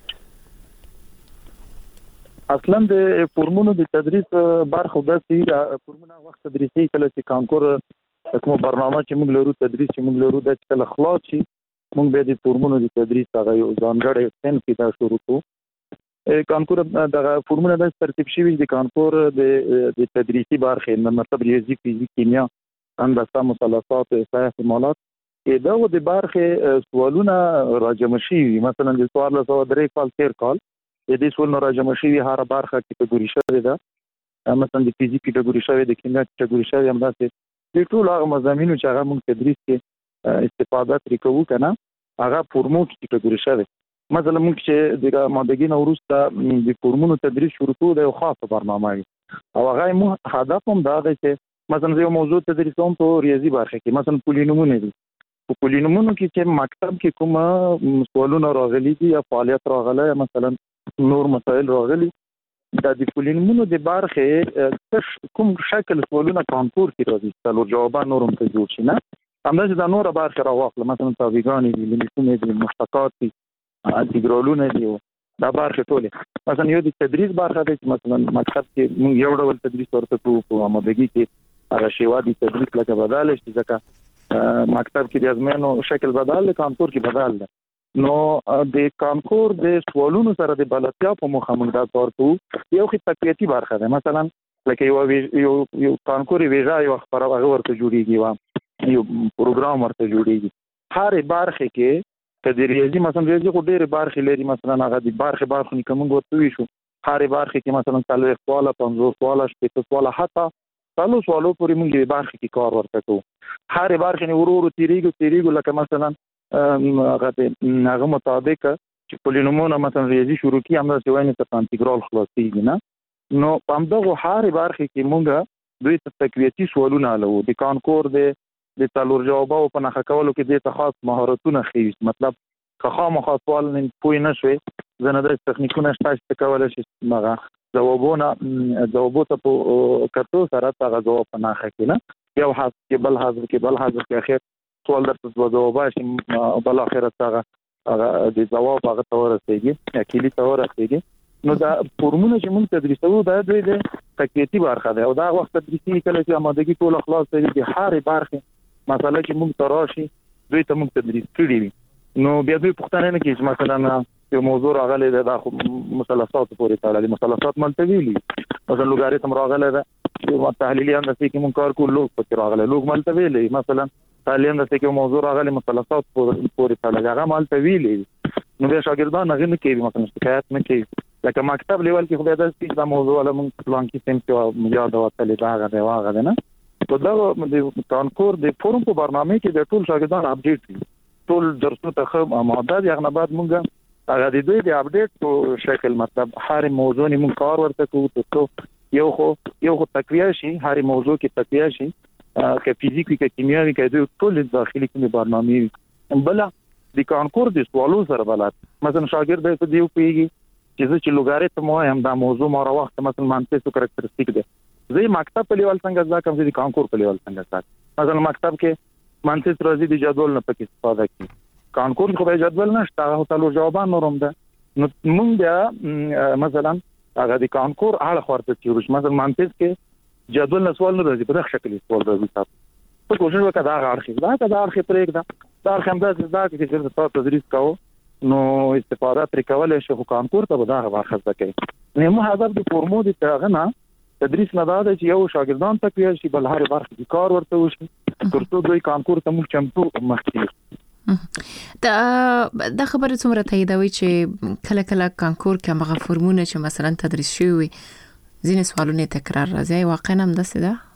اصلا د فورمونو د تدریس برخه د فورمونه وخت تدریسي کله چې کانکور کوم برنامه چې موږ لرو تدریس چې موږ لرو د کله خلاص شي موږ به د فورمونو د تدریس هغه یو ځانګړی سن کې دا شروع کوو کانکور د فورمونه د ترتیب شوی د کانکور د تدریسي برخه مطلب ریاضي فزیک کیمیا هندسه مثلثات احصاء احتمالات دا د برخه سوالونه راجمع شي مثلا د سوال له 3 کال 4 کال د دې سوال راجمع شي هر برخه کټګوري شوی ده مثلا د فزیک کټګوري شوی د کیمیا کټګوري شوی هم داسې د ټول هغه مضامینو چې هغه موږ تدریس کې استفاده ترې کوو کنه هغه فورمو کې کټګوري شوی مثلا موږ چې د مادګي وروسته د فورمونو تدریس شروع کوو د یو خاصه برنامه وي او هغه مو هدف هم دا دی چې مثلا یو موضوع تدریسوم په ریاضي برخه کې مثلا پولینومونه دي په پولینومونو کې چې مکتب کې کوم سوالونه راغلي دي یا فعالیت راغلی مثلا نور مسائل راغلي د پولینومونو د برخه کوم شکل سوالونه کانکور کې راځي څلور جوابان نورم ته جوړ شي نه همداسې د نور برخه راواخله مثلا تابعګانې دي لیمیټونه دي مشتقات دي انټیګرالونه دي دا برخه ټوله مثلا یو د تدریس برخه ده مثلا مکتب کې موږ یو ډول تدریس ورته کوو په آمادګي کې هغه شیوا د تدریس لکه بدل شي ځکه مکتب کې د ازمنو شکل بدل دی کانکور کې بدل دی نو د کانکور د سوالونو سره د بلدتیا په مخه موږ دا کار کوو یو خې تقویتي برخه ده مثلا لکه یو کانکور ویزا یو خبره ورته جوړیږي یو پروګرام ورته جوړیږي هر برخه کې د ریاضي مثلا ریاضي خو ډېر برخې لري مثلا هغه د برخې نه کوم ورته وي شو هر برخه کې مثلا 40 سوال 50 سوال 60 سوال حتی 40 سوالو پورې موږ د برخې کې کار ورته کوو هر برخه نه ورو تیریږي لکه مثلا هغه مطابق چې پولینومونه مثلا ریاضي شروع کی هم د وایي ته انټیګرال خلاصيږي نه نو په همدغه هر برخه کې موږ دوی تقویتي سوالونه لرو د کانکور د څلور جوابو په نخښه کولو کې د خاص مهارتونه خېږي مطلب که خامخا سوال نه پوي نه شوي زنه د تخنیکونه شته کولای شي مغه جوابو ته په کتو سره هغه جواب نه نخښه نه یو حاضر کې بل حاضر کې اخر سوال درته جواب شي بل اخر هغه د جواب هغه تور رسیږي اکیلی تور رسیږي نو دا فورمونه چې موږ تدریسو دا د تقویتي برخه ده او دا وخت تدریسي کله چې آمادګي ټول خلاص دي د هر برخه مساله چې موږ تراشي دوی ته موږ تدریس کړی وي نو بیا دوی پوښتنه نه کوي مثلا یو موضوع راغلی د مثلثات پورې تړلې مثلثات ملتوي دي مثلا لوګاریتم راغلی دا یو تحلیلي اندازې کې موږ کار کوو لوګ پکې راغلی لوګ ملتوي دي مثلا تحلیلي اندازې کې موضوع راغلی مثلثات پورې تړلې هغه ملتوي دي نو بیا شاګردان هغه نه کوي مثلا شکایت نه کوي لکه مکتب لیول کې خو بیا د موضوع له موږ پلان کې سم کې یاد وتلې دا هغه نه په دا د کانکور د فورم په برنامه کې د ټول شاګردان اپډیټ دي ټول درسونه ته آماده دي هغه بعد موږ هغه د دوی د اپډیټ په شکل مطلب هر موضوع نه موږ کار ورته کوو ته یو خو تقویه شي هر موضوع کې تقویه شي که فزیک وي که کیمیا وي که دوی ټول داخلي کومه برنامه وي بل د کانکور د سوالو سره بلد مثلا شاګرد ته دیو پیږي چې لوګاریتم وایم دا موضوع ماره وخت مثلا منطقي کریکټریسټیک ده زه مکتب په لیول څنګه ځکه چې د کانکور په لیول څنګه ځکه مثلا مکتب کې منطق راځي د جدول نه پکې استفاده کوي کانکور خو به جدول نشته هغه ټول جوابان نورم ده نو موږ بیا مثلا هغه د کانکور اړه خورته چې مثلا منطق کې جدول نه سوال نه راځي په دغه شکل سوال راځي تاسو په کوشش وکړه دا اړخ پرېږده دا همداسې دا چې تاسو تدریس کوو نو استفاده پرې کولای شي خو کانکور ته به دا واخذ کوي نو مو هدف د فورمو د تاغنه تدریس نه دا چې یو شاګردان تقویه شي بل هر برخه کې کار ورته وشي ترڅو دوی کانکور ته موږ چمتو مخکې دا خبره څومره تاییدوي چې کله کله کانکور کې هغه فورمونه چې مثلا تدریس شوی ځینې سوالونه تکرار راځي واقعا هم داسې ده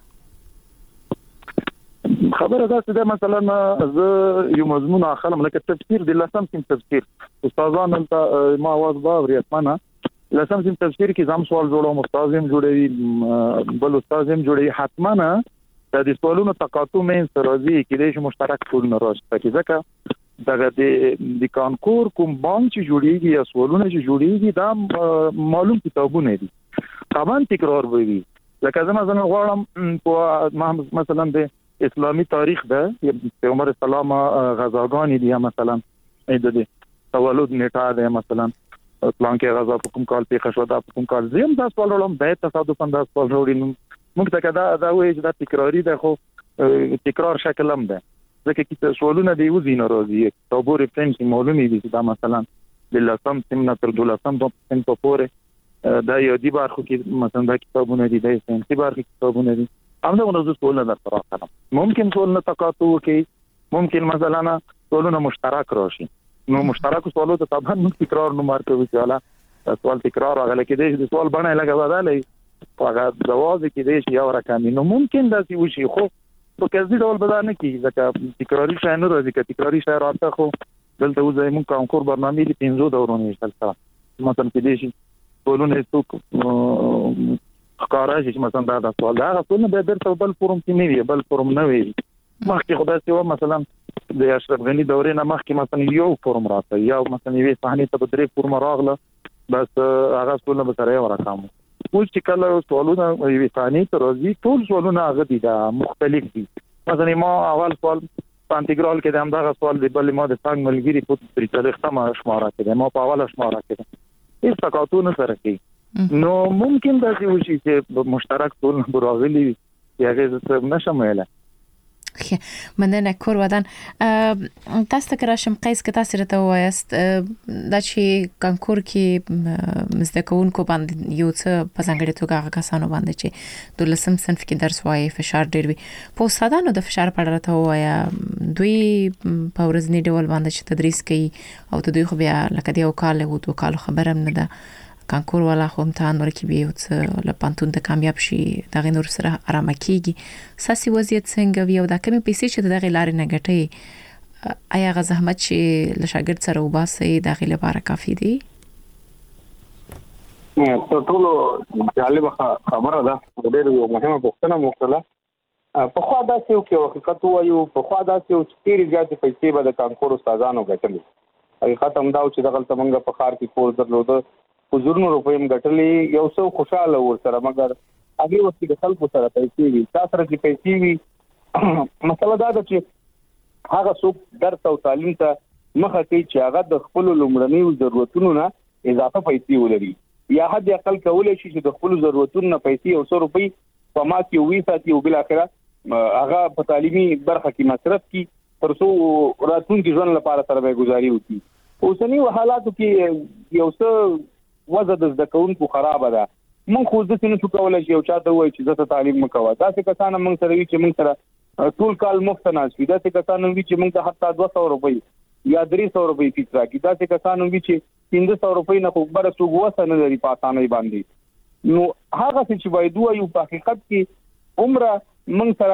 خبره داسې ده مثلا زه یو مضمون اخلم لکه تفسیر د لسم سیم تفسیر استادان ته ما आवाज باوري اتمنه لسم سیم تفسیر کې ځم سوال جوړوم استاد هم جوړوي بل استاد هم جوړوي حتما د دې سوالونو تقاطع مې راځي کې د مشترک سوالونه راځي ځکه دغه د کانکور کوم بانک چې جوړیږي یا سوالونه چې جوړیږي دا معلوم کتابونه دي طبعا تکرار وي لکه زما غواړم په مثلا د اسلامي تاریخ ده پیغمبر اسلام غزاګان دي مثلا د تولد نیټه ده مثلا پلان کې غزا په کوم کال پیښه شو دا په کوم کال زم دا سوال وروم به تصادفاً دا سوال وروړي موږ ته دا وایي چې دا تکراری ده خو تکرار شکل هم ده ځکه چې سوالونه دی وزینه راځي تاسو ریفرنس معلومي دي دا مثلا د لسم سم نه تر دولسم سم په پورې دا یو دی برخو کې مثلا دا کتابونه دي د سنتي برخو کتابونه دي همدا ونوزو سوالونه در طرف ممکن سوالونه تقاطع کوي ممکن مثلا سوالونه مشترک راشي نو مشترک سوالو ته طبعا تکرار نو مارکوي چې والا سوال تکرار هغه کې د سوال باندې لګا بدلې هغه جواز کې دی یو رقم نو ممکن دا چې وشي خو په کله ډول بدل نه کیږي ځکه تکراری شای نه راځي که تکراری شای راته خو دلته وځي موږ کانکور برنامه دي 15 دورونه اشتغل مثلا کې دي شي ټولونه څوک ښکارا شي مثلا دا سوال دا ټول به درته بل فورم کې نه وي بل فورم نه وي مخکې خدای سي مثلا د اشرف غنی دورې نه مخکې مثلا یو فورم راځي یا مثلا یو صحنه ته درې فورم راغله بس هغه ټول به سره ورکامو اوس چې کله سوالونه یو صحنه ته راځي ټول سوالونه هغه دي دا مختلف دي مثلا ما اول سوال انټیګرال کې د همدغه سوال دی بل ما د څنګه ملګری په طریقه ختمه شماره کې ما په اوله شماره کې هیڅ تکاتونه سره کې نو ممکن دا چې مشترک ټول براغلي یغه څه نشم ویله مننه کور ودان تاسو ته راشم قیس که تاسو راته وایست دا چې کانکور کې مزده کوونکو باندې یو څه په ځانګړي توګه هغه کسانو باندې چې د لسم صنف کې درس وایي فشار ډیر وي په استادانو د فشار په اړه راته وایا دوی په ورځني ډول باندې چې تدریس کوي او ته دوی خو بیا لکه دی او کال او دوه کال خبره نه ده کانکور والا خو امتحان ورکړي یو څه لپانتون ته کامیاب شي دا غنور سره آرام کیږي ساسي وضعیت څنګه وي او دا کمی پیسې چې د غلارې نه ګټي آیا غ زحمت چې لشاګرد سره وباسي دا غي لپاره کافي دي ټول جالب خبره ده ډېر یو مهمه پوښتنه وکړه په خوا دا چې یو حقیقت وایو په خوا دا چې ډېر زیات پیسې به د کانکور استادانو ګټلې حقیقت هم دا چې دغه تمنګ په خار کې کور درلوده حضورونو روپیم ګټلې یو څو خوشاله ورسره مګر هغه وخت د خلکو سره پیسې وي تاسو سره چې پیسې وي مسله دا ده چې هغه څوک درس او تعلیم ته مخه کوي چې هغه د خپل لومړني ضرورتونو نه اضافه پیسې ولري یا حد اقل کولای شي چې د خپل ضرورتونو نه پیسې او 100 روپۍ په ما کې وي ساتي او بل اخره هغه په تعلیمي برخه کې مصرف کی ترڅو راتلونکي ژوند لپاره سره به گزاري وکړي اوسنی حالاتو کې یو څه وضع د ځکهونکو خراب ده مونږ خو د سینې څخه کولای شي او چاته وایي چې زه تعلیم مکوه دا څه کسان مونږ سره وی چې مونږ سره ټول کال مفت نه شي دا څه کسان وی چې مونږ ته حتی 200 روپۍ یا 300 روپۍ فیس راکړي دا څه کسان وی چې 300 روپۍ نه خو بره څو وسه نه لري په اسانۍ باندې نو هغه چې وایي دوی په حقیقت کې عمره مونږ سره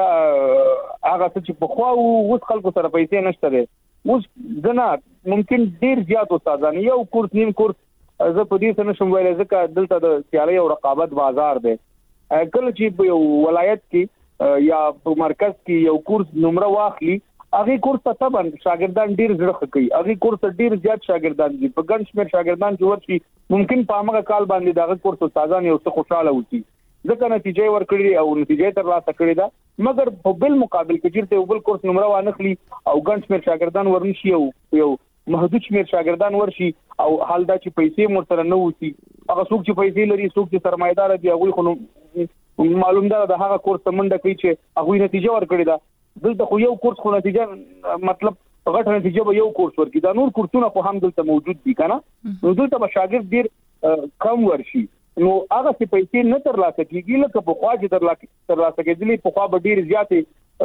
هغه چې په خوا او خلکو سره پیسې نشته ده اوس زنه ممکن ډیر زیات استادان یو کورس نیم کورس زه په دې سره شم ویل ځکه دلته د سیالي او رقابت بازار دی کله چې په ولایت کې یا په مرکز کې یو کورس نمبر واخلي هغه کورس ته طبعا شاګردان ډیر زړه کوي هغه کورس ډیر زیات شاګردان دي په ګڼ شمېر شاګردان چې ورشي ممکن په هغه کال باندې دغه کورس استادان یو څه خوشاله وي ځکه نتیجې ورکړي او نتیجې تر لاسه کړي دا مګر په بل مقابل کې چې یو بل کورس نمبر وانخلي او ګڼ شمېر شاګردان ورنشي یو محدود شمېر شاګردان ورشي او حال دا چې پیسې مور سره نه وسی هغه څوک چې پیسې لري څوک چې سرمایدار دی هغه خو معلوم ده د هغه کورس منډه کوي چې هغه نتیجه ورکړي دا دلته خو یو کورس خو نتیجه مطلب غټ نتیجه به یو کورس ورکړي دا نور کورسونه خو هم دلته موجود دي کنه نو دلته به شاګرد ډیر کم ورشي نو هغه چې پیسې نه تر لاسه کیږي لکه په خوا چې تر لاسه کېدلې په خوا به ډیر زیاتې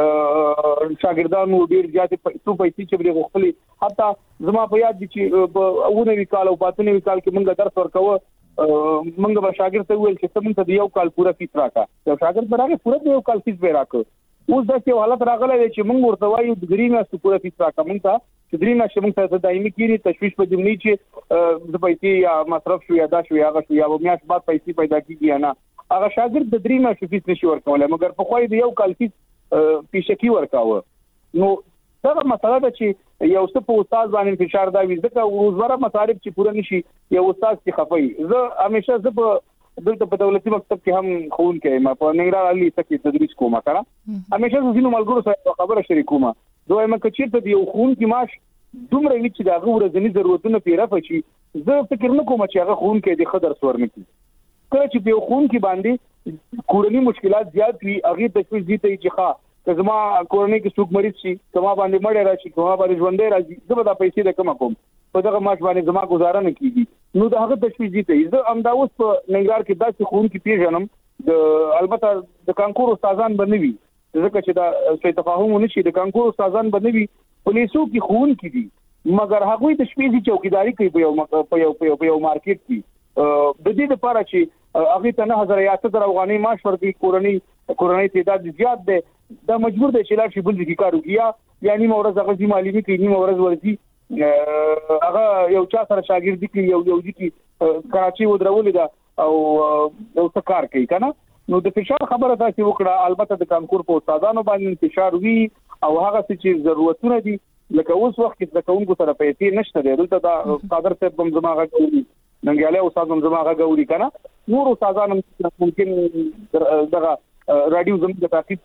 شاګردانو ډیر زیاتې پیسې چې بری غوښتلې حتی زما په یاد دي چې اونه وکال او پاتنه وکال کې موږ درس ورکوه موږ به شاګرد ته ویل چې موږ ته یو کال پورا فیس راکا یو شاګرد برابر پورا یو کال فیس به راکو اوس دا چې حالت راغله چې موږ ورته وایو د ګرینه پورا فیس راکا موږ ته چې درینه چې موږ ته دایمي کیږي تشویش په دې چې د پیسې یا مصرف شو یا دا شو یا هغه شو یا میاش بعد پیسې پیدا کیږي نه هغه شاګرد د درینه فیس نشي ورکولای مګر په خوای دی یو کال فیس پیشکی ورکاوه نو دا مسله ده چې یو څه په استاد باندې فشار دا وي ځکه روزمره مصارف چې پوره نشي یو استاد چې خفای زه همیشه په دلته په دولتي مکتب کې هم خون کې ما په ننګرهار علي تکي تدریس کوم کړه همیشه زینو ملګرو سره خبره شریکوم دوی مکه چې ته یو خون کې ماش دومره وی چې دا غوړه ځنی ضرورتونه پیرا پچی زه فکر نه کوم چې هغه خون کې د خطر سور نکي کله چې په خون کې باندې کورنی مشکلات زیات وي هغه تشویش دي ته چې ښه که زما کورنۍ کې څوک مریض شي زما باندې مړ راشي زما باندې ژوندې راځي زه به دا پیسې د کوم کوم په دغه ماش باندې زما گزاره نه کیږي نو دا هغه تشویش دي ته زه امداوس په ننګرهار کې داسې خون کې پیژنم البته د کانکور استادان بنوي ځکه چې دا څه تفاهم ونشي د کانکور استادان بنوي پولیسو کې خون کې دي مګر هغه د شپې چوکیداری کوي په یو مارکیټ کې د دې لپاره چې هغه ته 9000 یا 7000 افغاني معاش ورکړي کورنۍ تعداد زیات ده دا مجبور دی چې لا شي بل ځای کار وکړي یا نیمه ورځ هغه ځي معلومي کوي نیمه ورځ ورځي هغه یو چا سره شاګردي کې یو ځکه کراچي ودرولې دا او یو څه کار کوي کنه نو د فشار خبره تاسو وکړه البته د کانکور په استادانو باندې فشار وی او هغه چې ضرورتونه دي لکه اوس وخت کې د کوونکو سره پیسې نشته دی دلته دا قادر صاحب هم زماغه کوي ننګیاله استاد هم زماغه کوي کنه نور استادان ممکن دغه رادیو زموږ د تعقیب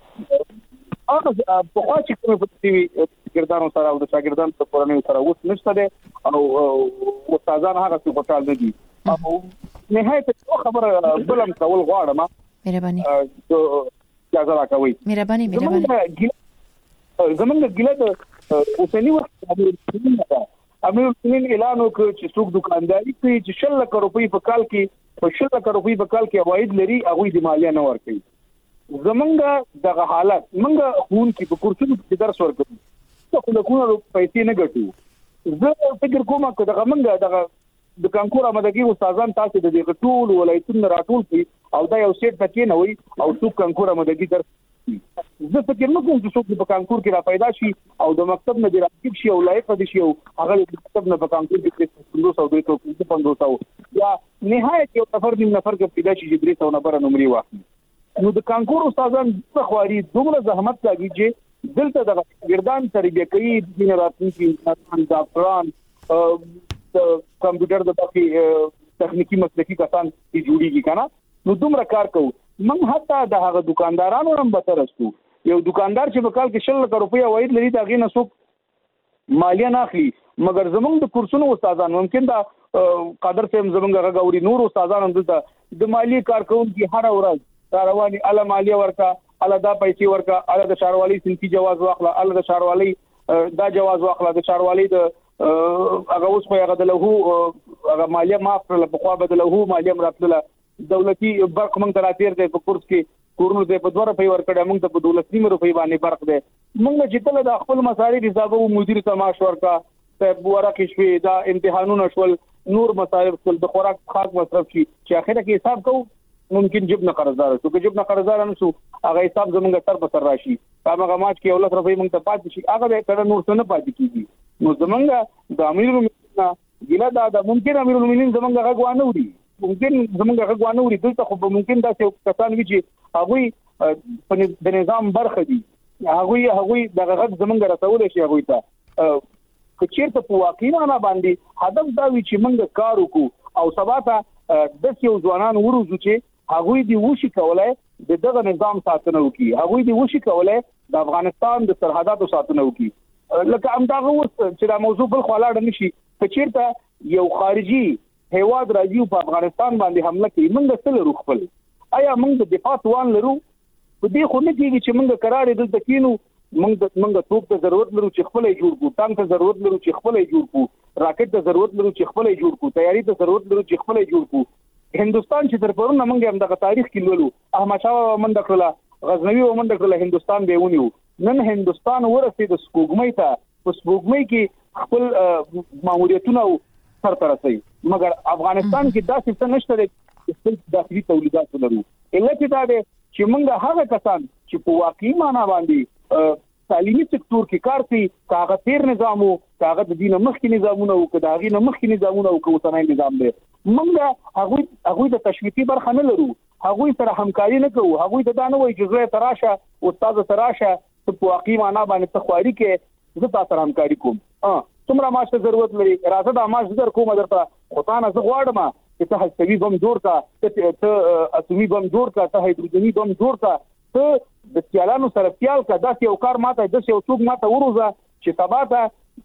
هغه په خوا چې کومه پټي ګردانو سره او د شاګردانو په پرانه سره اوس نشته دی او استادان هغه څه پټال نه دي او نهایت خبره بلم کول غواړم مهرباني اجازه راکوي مهرباني زمونږ ګیله د اوسنی وخت امیر المؤمنین اعلان وکړ چې څوک دکانداري کوي چې 1 لک روپۍ په کال کې عواید لري هغه د مالیه نه ورکوي زمونږ دغه حالت منګه خون کې په کورسونو کې درس ورکوي څو لکونه پیسې نه ګټو زه فکر کوم چې دغه منګه دغه د کانکور آمدګي استادان تاسو د دې ټول ولایتونو راټول کړي او دا یو سیټ پکې نه وي او څوک کانکور آمدګي درس زه فکر نه کوم چې څوک په کانکور کې را پیدا شي او د مکتب نه دی راکېب شي او لایق دي شي او هغه د مکتب نه په کانکور کې 300 یا نهایت یو نفر کې پیدا شي چې 300 نفر نمرې واخلي نو د کانکور استادان په خواري دومره زحمت کوي چې دلته د ګردان تربیه کوي د راتلونکي انسان ډاکټران کمپیوټر د باقي تخنیکی مسلکی کسان چې جوړیږي کنه نو دومره کار کوو من حتی د هغه دکاندارانو هم بترستو یو دکاندار چې په کال کې 1 لک روپۍ عواید لري دا غي نه څوک مالیه نه اخلي مګر زمونږ د کورسونو استادان ممکن دا قادر صاحب زمونږ هغه غوري نور استادان هم دلته د مالی کارکونکو هر ورځ رواني اله مالیه ورکا اله دا پیسې ورکا اله د شاروالي سنتي جواز واخلا اله د شاروالي دا جواز واخلا د شاروالي د هغه اوس په هغه د له هغه مالیه معاف کړل په خوا بدله مالیه مراتله دولتي برق موږ تراتیر د کورس کې کورونو د په 2 روپۍ ورکړه موږ ته په 12 روپۍ باندې برق ده موږ چې تل د خپل مصارف حسابو مدیر تماش ورکا په بوره کې شوي دا امتحانونه شول نور مصارف ټول د خوراک خاص مصرف شي چې اخره کې حساب کوو ممکن جب نه قرضدار شو که جب نه قرضدار نه شو هغه حساب زمونږ تر په سر راشي هغه ماچ کې 1 روپۍ موږ ته پاتې شي هغه کړه نور څه نه پاتې کیږي نو زمونږ د امیر المؤمنین ګیله دا ممکن امیر المؤمنین زمونږ غوانه وړي ممکن زمونږ غوانه وړي دلته خو ممکن دا څه کسان وي چې هغه په نظام برخه دي هغه دغه غږ زمونږ رسول شي هغه ته کچیرته په واقعي معنا باندې هدف دا وي چې موږ کار وکړو او سبا ته د یو ځوانان وروزو چې هغه دی وشي کولای دغه نظام ساتنه وکړي هغه دی وشي کولای د افغانستان د سرحداتو ساتنه وکړي لکه همدغه چې دا موضوع بل خلاړ نشي کچیرته یو خارجي هیواد راځي په افغانستان باندې حمله کوي موږ سره روخپل آیا موږ د دفاع توان لرو په دې خو نه کېږي چې موږ قرار دلته کینو موږ توپ ته ضرورت لرو چې خپل جوړ کو ټانک ته ضرورت لرو چې خپل جوړ کو راکټ ته ضرورت لرو چې خپل جوړ کو تیاری ته ضرورت لرو چې خپل جوړ کو هندستان چې تر پرونه موږ هم د تاریخ کې لولو احمد شاه ومنډ کړل غزنوي ومنډ کړل هندستان به ونیو نن هندستان ورسېد د سپوږمۍ ته په سپوږمۍ کې خپل ماموریتونه سر ته رسي مګر افغانستان کې داسې څه نشته چې داخلي تولیدات لرو علت دا ده چې موږ هغه کسان چې په واقعي معنا باندې تعلیمي سکتور کې کار کوي کاغه تیر نظامو کاغه د دین مخکې نظامونه او کداغي نه مخکې نظامونه او کوڅنۍ نظام دی موږ هغه د تشویقي برخه نه لرو هغه سره همکاري نه کوو هغه د دانه وای جزوه تراشه استاد تراشه په واقعي معنا باندې تخواري کې زه تاسو سره همکاري کوم څومره ماشه ضرورت لري راځه د ماش در کوم درته خدانه زه غواړم چې ته هڅوي بم جوړ کا ته اتومي بم جوړ کا ته هایدروجني بم جوړ کا ته د سیالانو سره سیال کا داسې یو کار ماته د یو څوک ماته وروزه چې تبا ته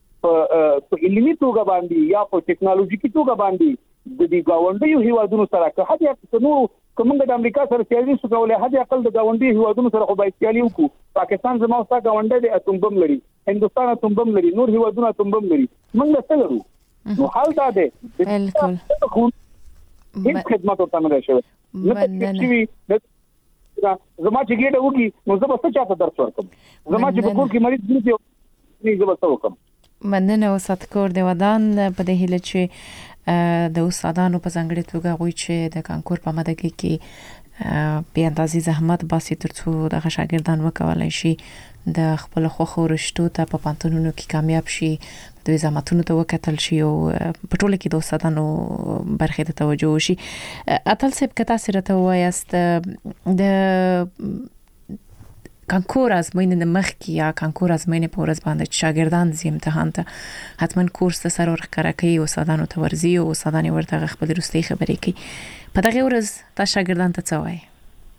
په علمي توګه باندې یا په ټکنالوژیکي توګه باندې د دې گاونډیو هیوادونو سره که هدا نو کومه د امریکا سره سیالي شو کولای هدا عقل د گاونډیو هیوادونو سره خو باید سیالي وکړو پاکستان زموږ سره گاونډي د اتم بم لري هندستان اتم بم لري نور هیوادونه اتم بم لري موږ څه لرو نو حال دا ده بالکل هیڅ خدمت ورته نه شوی زما چې ګډه وږي نو زه به څه چاته درس ورکم زما چې په کور کې مریض دي نه زه به څه وکم مننه استاد کور د ودان په دې هیله چې د استادانو په څنګه توګه غوي چې د کانکور په مدګي کې په اندازې زحمت باسي ترڅو د شاګردان وکولای شي د خپل خوخو رشتو ته په پانتونونو کې کامیاب شي د زحمتونو ته وکتل شي او په ټوله کې د استادانو برخه ته توجه وشي. اتل سب کتا سره ته وایست د کانکور ازموینې د مخ کې یا کانکور ازموینې په ورځ باندې شاګردان زی امتحان ته حتما کورس ته سره ورخره کوي او استادانو ته ورزي او استادان ورته خپل روستي خبرې کوي. په دغه ورځ تا شاګردان ته څه وایي؟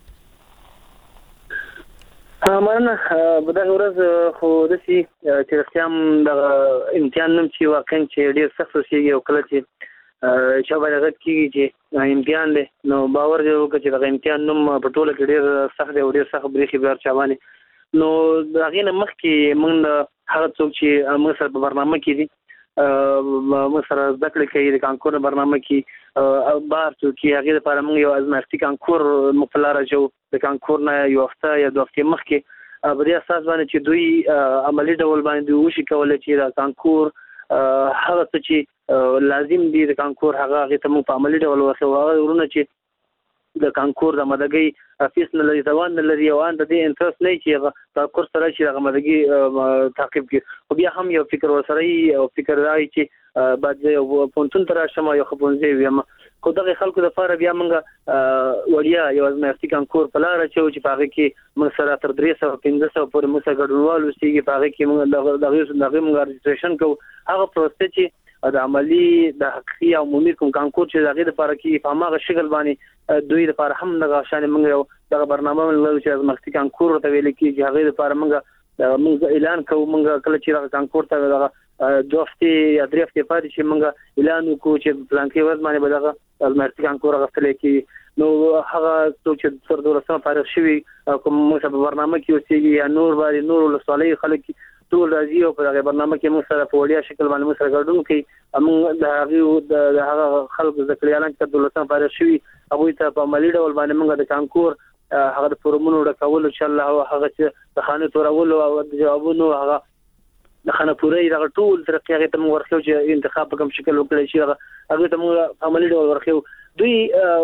مننه. په دغه ورځ خو د سي چې رښتیام د امتحان نوم چې واقعا چې ډیر سخت شي او کله چې شابه دغه کېږي چې امتحان دی نو باور دی چې دغه امتحان نوم په ټوله کې ډیر سخت دی او ډیر سخت بریخي بیا چاواني نو دغه نه مخکې موږ هغه څوک چې موږ سره په برنامه کې دي موږ سره ذکر کوي د کانکور برنامه کې بار چې هغه لپاره موږ یو ازمایښتي کانکور مقلاره جو د کانکور نه یو هفته یا دوه هفتې مخکې په دې اساس باندې چې دوی عملی ډول باندې وشي کولای چې د کانکور هغه څه چې لازم دي د کانکور هغه ته موږ په عملی ډول وسو ورونه چې د کانکور د مدګي افیس نه لري ځوان نه لري او ان د دې انټرست نه چې دا کورس سره چې د مدګي تعقیب کوي خو بیا هم یو فکر ورسره او فکر راځي چې بعد یو پونتون تر شمه یو خپونځي ویم خو دغه خلکو د لپاره بیا موږ وړیا یو ازمایښتي کانکور په لار چې په هغه کې موږ سره تر 300-500 پورې موږ سره ګډونوال اوسېږي په هغه کې موږ دغه موږ رجسټریشن کوو هغه پروسه چې د عملی د حقیقي او عمومي کوم کانکور چې دغه لپاره کې په هغه شکل باندې دوی لپاره هم دغه شان موږ دغه برنامه لرو چې ازمایښتي کانکور ته ویل کېږي هغه لپاره موږ اعلان کوو موږ کله چې دغه کانکور ته دغه دوه هفتې یا درې هفتې پاتې چې موږ اعلان وکړو چې پلانکي ورځ باندې به دغه ازمایښتي کانکور غوښتل کېږي نو هغه څوک چې تر 12 فارغ شوي کوم موږ په برنامه کې اوسېږي یا نور باندې نور ولسوالۍ خلک ټول راځي او په هغه برنامه کې موږ سره په وړیا شکل باندې موږ سره ګډون کوي موږ د هغه خلکو ذکر اعلان چې 12 فارغ شوي هغه ته په عملی ډول باندې موږ د کانکور هغه د فورمونو ډکول ان شاء الله او هغه چې د خانه تورول او د جوابونو هغه د خانه پورې دغه ټول طریقې هغه ته موږ ورخو چې انتخاب په کوم شکل وکړي شي هغه ته موږ عملی ډول ورخو دوی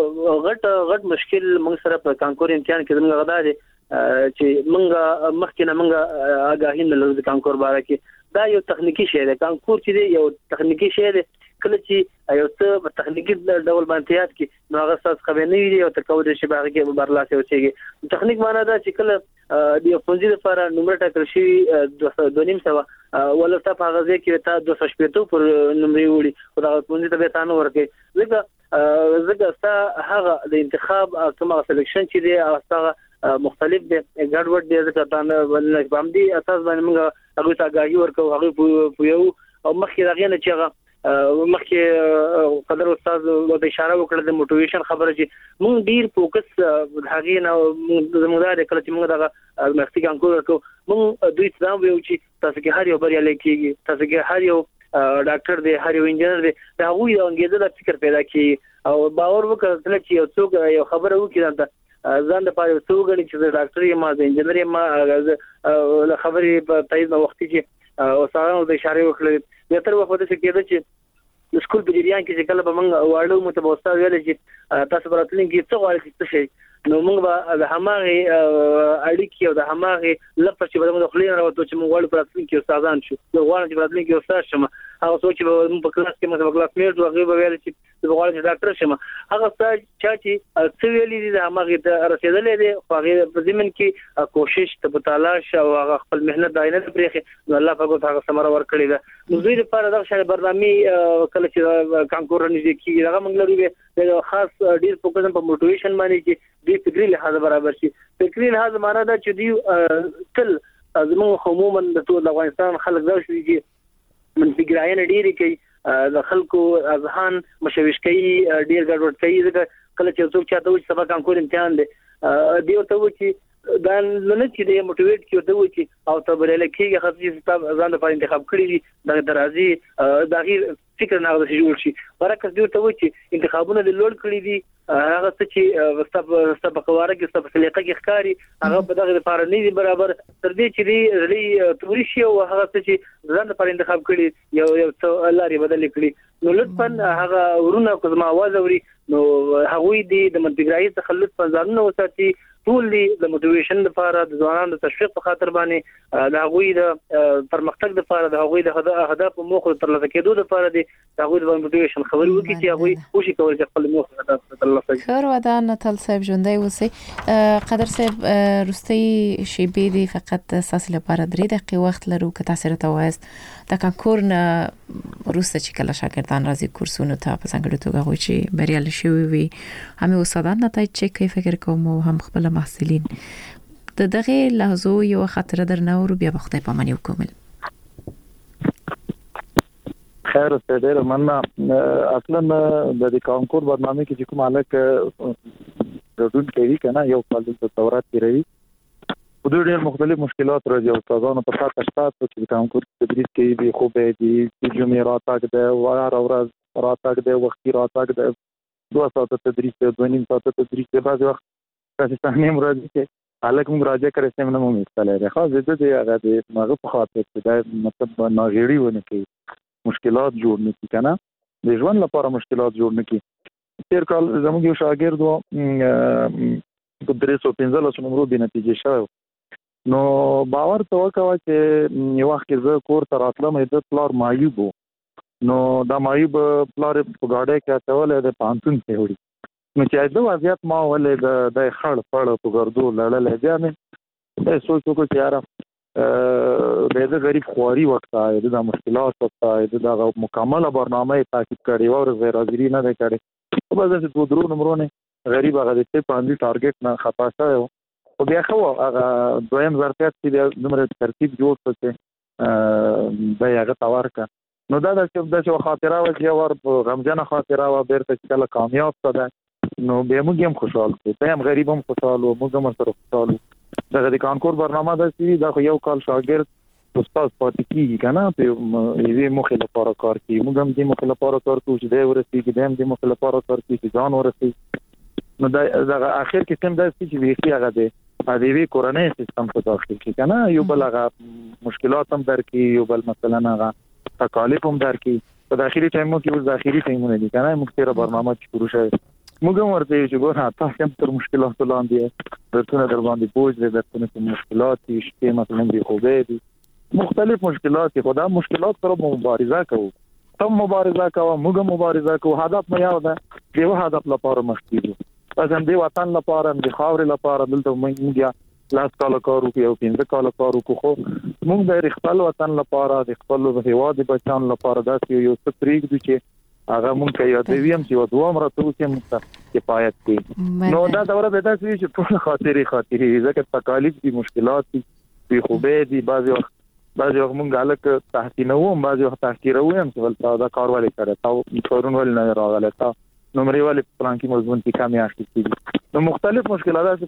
غټ مشکل موږ سره په کانکور امتحان کې موږ غدا دي چې موږ مخکې نه موږ آگاهی نه لرو د کانکور باره کې دا یو تخنیکی شی دی کانکور چې دی یو تخنیکی شی دی کله چې یو څه په تخنیکی ډول باندې یاد کی نو هغه څه خبرې نه وي او تکول شي باغ کې برلاسه اوسېږي تخنیک معنا دا چې کله د فونځي لپاره نمبر ټاکل شي 2.5 ولا تا په غزه کې تا 250 پر نمبر وړي او دا فونځي ته به تاسو ورکړي زګه هغه د انتخاب کومه سلیکشن چې دی هغه مختلف دي ګډوډ دي ځکه دا باندې اساس باندې موږ هغه ته آگاهی ورکو هغه پویو او مخکې دغه نه چې مخکې قدر استاد د اشاره وکړه د موټیویشن خبره چې موږ ډیر فوکس هغه نه زموږ د کله چې موږ دغه مخکې کانکور وکړو موږ دوی ته ویو چې تاسو کې هر یو بریالي کیږي تاسو کې هر یو ډاکټر دی هر یو انجنیر دی دا هغه یو انګیزه د فکر پیدا کی او باور وکړل چې یو څوک یو خبره وکړي ځان د پاره څو غړي چې ډاکټر یې ما د انجنیر یې ما خبرې په تایید وخت کې او سره د اشاره وکړل به تر وخت څخه کېده چې سکول په جریان کې چې کله به موږ واړو متوسط ویل چې تاسو براتلین کې څه غواړئ چې شي نو موږ به د هماغه اړیکې او د هماغه لپاره چې موږ خلینو راوته چې موږ غواړو براتلین کې استادان شو نو غواړم چې براتلین کې استاد شم هغه څوک چې په کلاس کې موږ کلاس میټ او هغه ویل چې د غواړم چې ډاکټر شم هغه استاد چې څه ویلي دي هماغه ته رسیدلې دي خو هغه په ضمن کې کوشش ته تلاش او هغه خپل مهنت داینه پرېخي نو الله پاک هغه ثمره ورکړي ده نو دوی لپاره دا شای برنامه کله چې کانکور نږدې کیږي هغه موږ لري د خاص ډیر فوکس په موټیویشن باندې چې دوی فکری لحاظ برابر شي فکری لحاظ معنا دا چې دوی تل زموږ عموما د ټول افغانستان خلک دا شوي چې من فکرایانه ډیری کوي د خلکو اذهان مشوش کوي ډیر ګډوډ کوي ځکه کله چې څوک چاته وي سبا کانکور امتحان دی ورته وي چې دا نه چې د موټیویټ کیو ته وي چې او ته بلل کېږي خاصه ځان لپاره انتخاب کړی دي د درازي د غیر فکر نه غوښتل شي برعکس دی ورته وي چې انتخابونه د لوړ کړی دي هغه چې سبقواره کې سلیقه کې ښکاری هغه په دغه لپاره نه دي برابر تر دې چې دی توري شي او هغه چې ځان پر انتخاب کړي یو څه لاري بدل کړي نو لطفا هغه ورونه کوم आवाज اوري نو هغه دی د منطقي تخلص په ځانونه وساتي ټول د موټیویشن لپاره د ځوانانو د تشویق په خاطر باندې د هغوی د پرمختګ لپاره د هغوی د اهداف موخو ترلاسه کېدو لپاره د هغوی د موټیویشن خبرې وکړي چې هغوی کوشش کوي چې خپل موخو ته ترلاسه کړي. خیر ودان نتل صاحب ژوندۍ اوسئ. قدر صاحب روستي شیبې دی فقط اساس لپاره 3 دقیقې وخت لرو که تاسو راته وایست د کانکور نه روسته چې کله شاګردان راځي کورسونو ته په څنګه توګه غوي چې بریالي شوي وي همي استادان نتایج چک کوي فکر کوم او هم خپل محصلین د دغه لحظو یو خاطره درنور بیا په خدای پاماني وکومل. خیر څه ډیر مننه. اصلا د کانکور برنامه کې چې کوم الک رودون کوي کنه یو کال د دورات کوي په ډېر مختلف مشکلات راځي او استادانو په خاطر شتات چې کانکور تدریس کوي به خو به دي چې جمعرات تک د وار اورز راتګ د وختي راتګ د 2 ساعت تدریس د 2.5 ساعت تدریس د بعض وخت پاکستاني مرادي چې الک مراجعه کړې سم نه مو مثال خاص د هغه د مغه په خاطر چې دا مطلب ناغيري ونه کوي مشکلات جوړ نه کی کنه د ژوند لپاره مشکلات جوړ نه کی. تیر کال زموږ یو شاګرد و په 315 نمبر د نتیجې شاو نو باور تو وکاوه چې یو وخت زه کور ته راتلم د پلار مایوب نو دا مایوب پلار په گاډه کې اچولې د پانتون ته وړي نو چې دا وضعیت ما ولې د خړ پړ په ګردو لړلې بیا مې د سوچ کو چې یاره د غریب خواري وخت آی د مشکلات وخت آی د مکمله برنامه تعقیب کړي او غیر حاضری نه کړي په بل ځای په درو نمبرونه غریب هغه د پاندې ټارګټ نه خطا شوی او بیا خو هغه دویم ظرفیت چې د نمبر ترتیب جوړ کړي د هغه تاور کا نو دا د خاطره و چې ور غمجن خاطره و بیرته چې کله کامیاب شوه نو به موږ هم خوشاله شو ته هم غریب هم خوشاله موږ هم سره خوشاله د کانکور برنامه د سی دا یو کال شاګرد استاد پاتې کیږي کنه په یوه مخه لپاره کار کوي موږ هم دې مخه لپاره کار کوو چې د ورسېږي د هم دې مخه لپاره کار کوي چې ځان ورسېږي نو دا اخر کې څنګه د چې ویخي هغه د دې کورنۍ سیستم په داخل کې کنه یو بل هغه مشکلات هم درکې یو بل مثلا هغه تکالیف هم درکې په داخلي ټایمو کې اوس داخلي ټایمونه دي کنه موږ تیر برنامه شروع شوه موږ هم ورته چې ګوره تاسو هم تر مشکلاتو لاندې درته در باندې بوج دي درته مشکلات دي شته مثلا دي خوبه دي مختلف مشکلات خدا مشکلات سره مبارزه کوو تم مبارزه کوو موږ مبارزه کوو هدف مې یو ده دیو هدف لپاره مخکېږو پس هم دی وطن لپاره د خاور لپاره دلته موږ لاس کال کارو کې او 15 کال کارو کو موږ د خپل وطن لپاره د خپل هیواد بچان لپاره داسې یو څه پریږدو چې هغه مونږ کې یو دی ویم چې دوه مرته کې مونږ کفایت کوي نو دا دوره به تاسو چې ټول خاطري ځکه تکالیف دي مشکلات دي خوبه دي بعضي وخت مونږ الک تحسینو هم بعضي وخت تحقیرو هم چې ولته دا کاروالي کړه تاسو ټورون ول نه راغله تاسو نمبر والے پلان کې مضمون کې کمی اخیستي نو مختلف مشکلات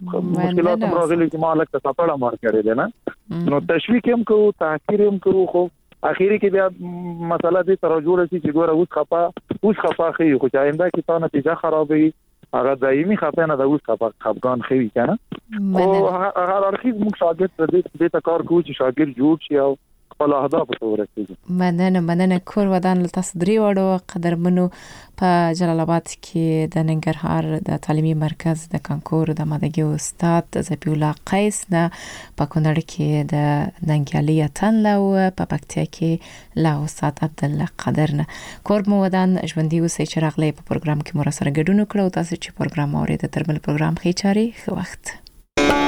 راغلي چې مالک ته سپړه مار کړی دی نه نو تشویق هم کو تحقیر هم کو خو اخیری کې بیا مسله دې تر جوړه چې ګوره اوس خفا خي خو چې آینده کې تا نتیجه خرابوي هغه دایمي خفه نه د اوس خفقان خوي کنه او هغه ارخیز موږ شاګرد دې ته کار کوو چې شاګرد جوړ شي او خپل اهداف ته ورسیږي. مننه کور ودان تاسو درې وړو قدرمنو په جلال آباد کې د ننګرهار د تعلیمي مرکز د کانکور د مادګي استاد ظفی الله قیس نه په کونړ کې د ننګیالي اتن له په پکتیا کې له استاد عبد الله قدر نه کور مو ودان ژوندۍ اوسئ چې راغلی په پروګرام کې مو سره ګډون وکړو تاسو چې پروګرام اورید ترمل پروګرام خې چاري خو وخت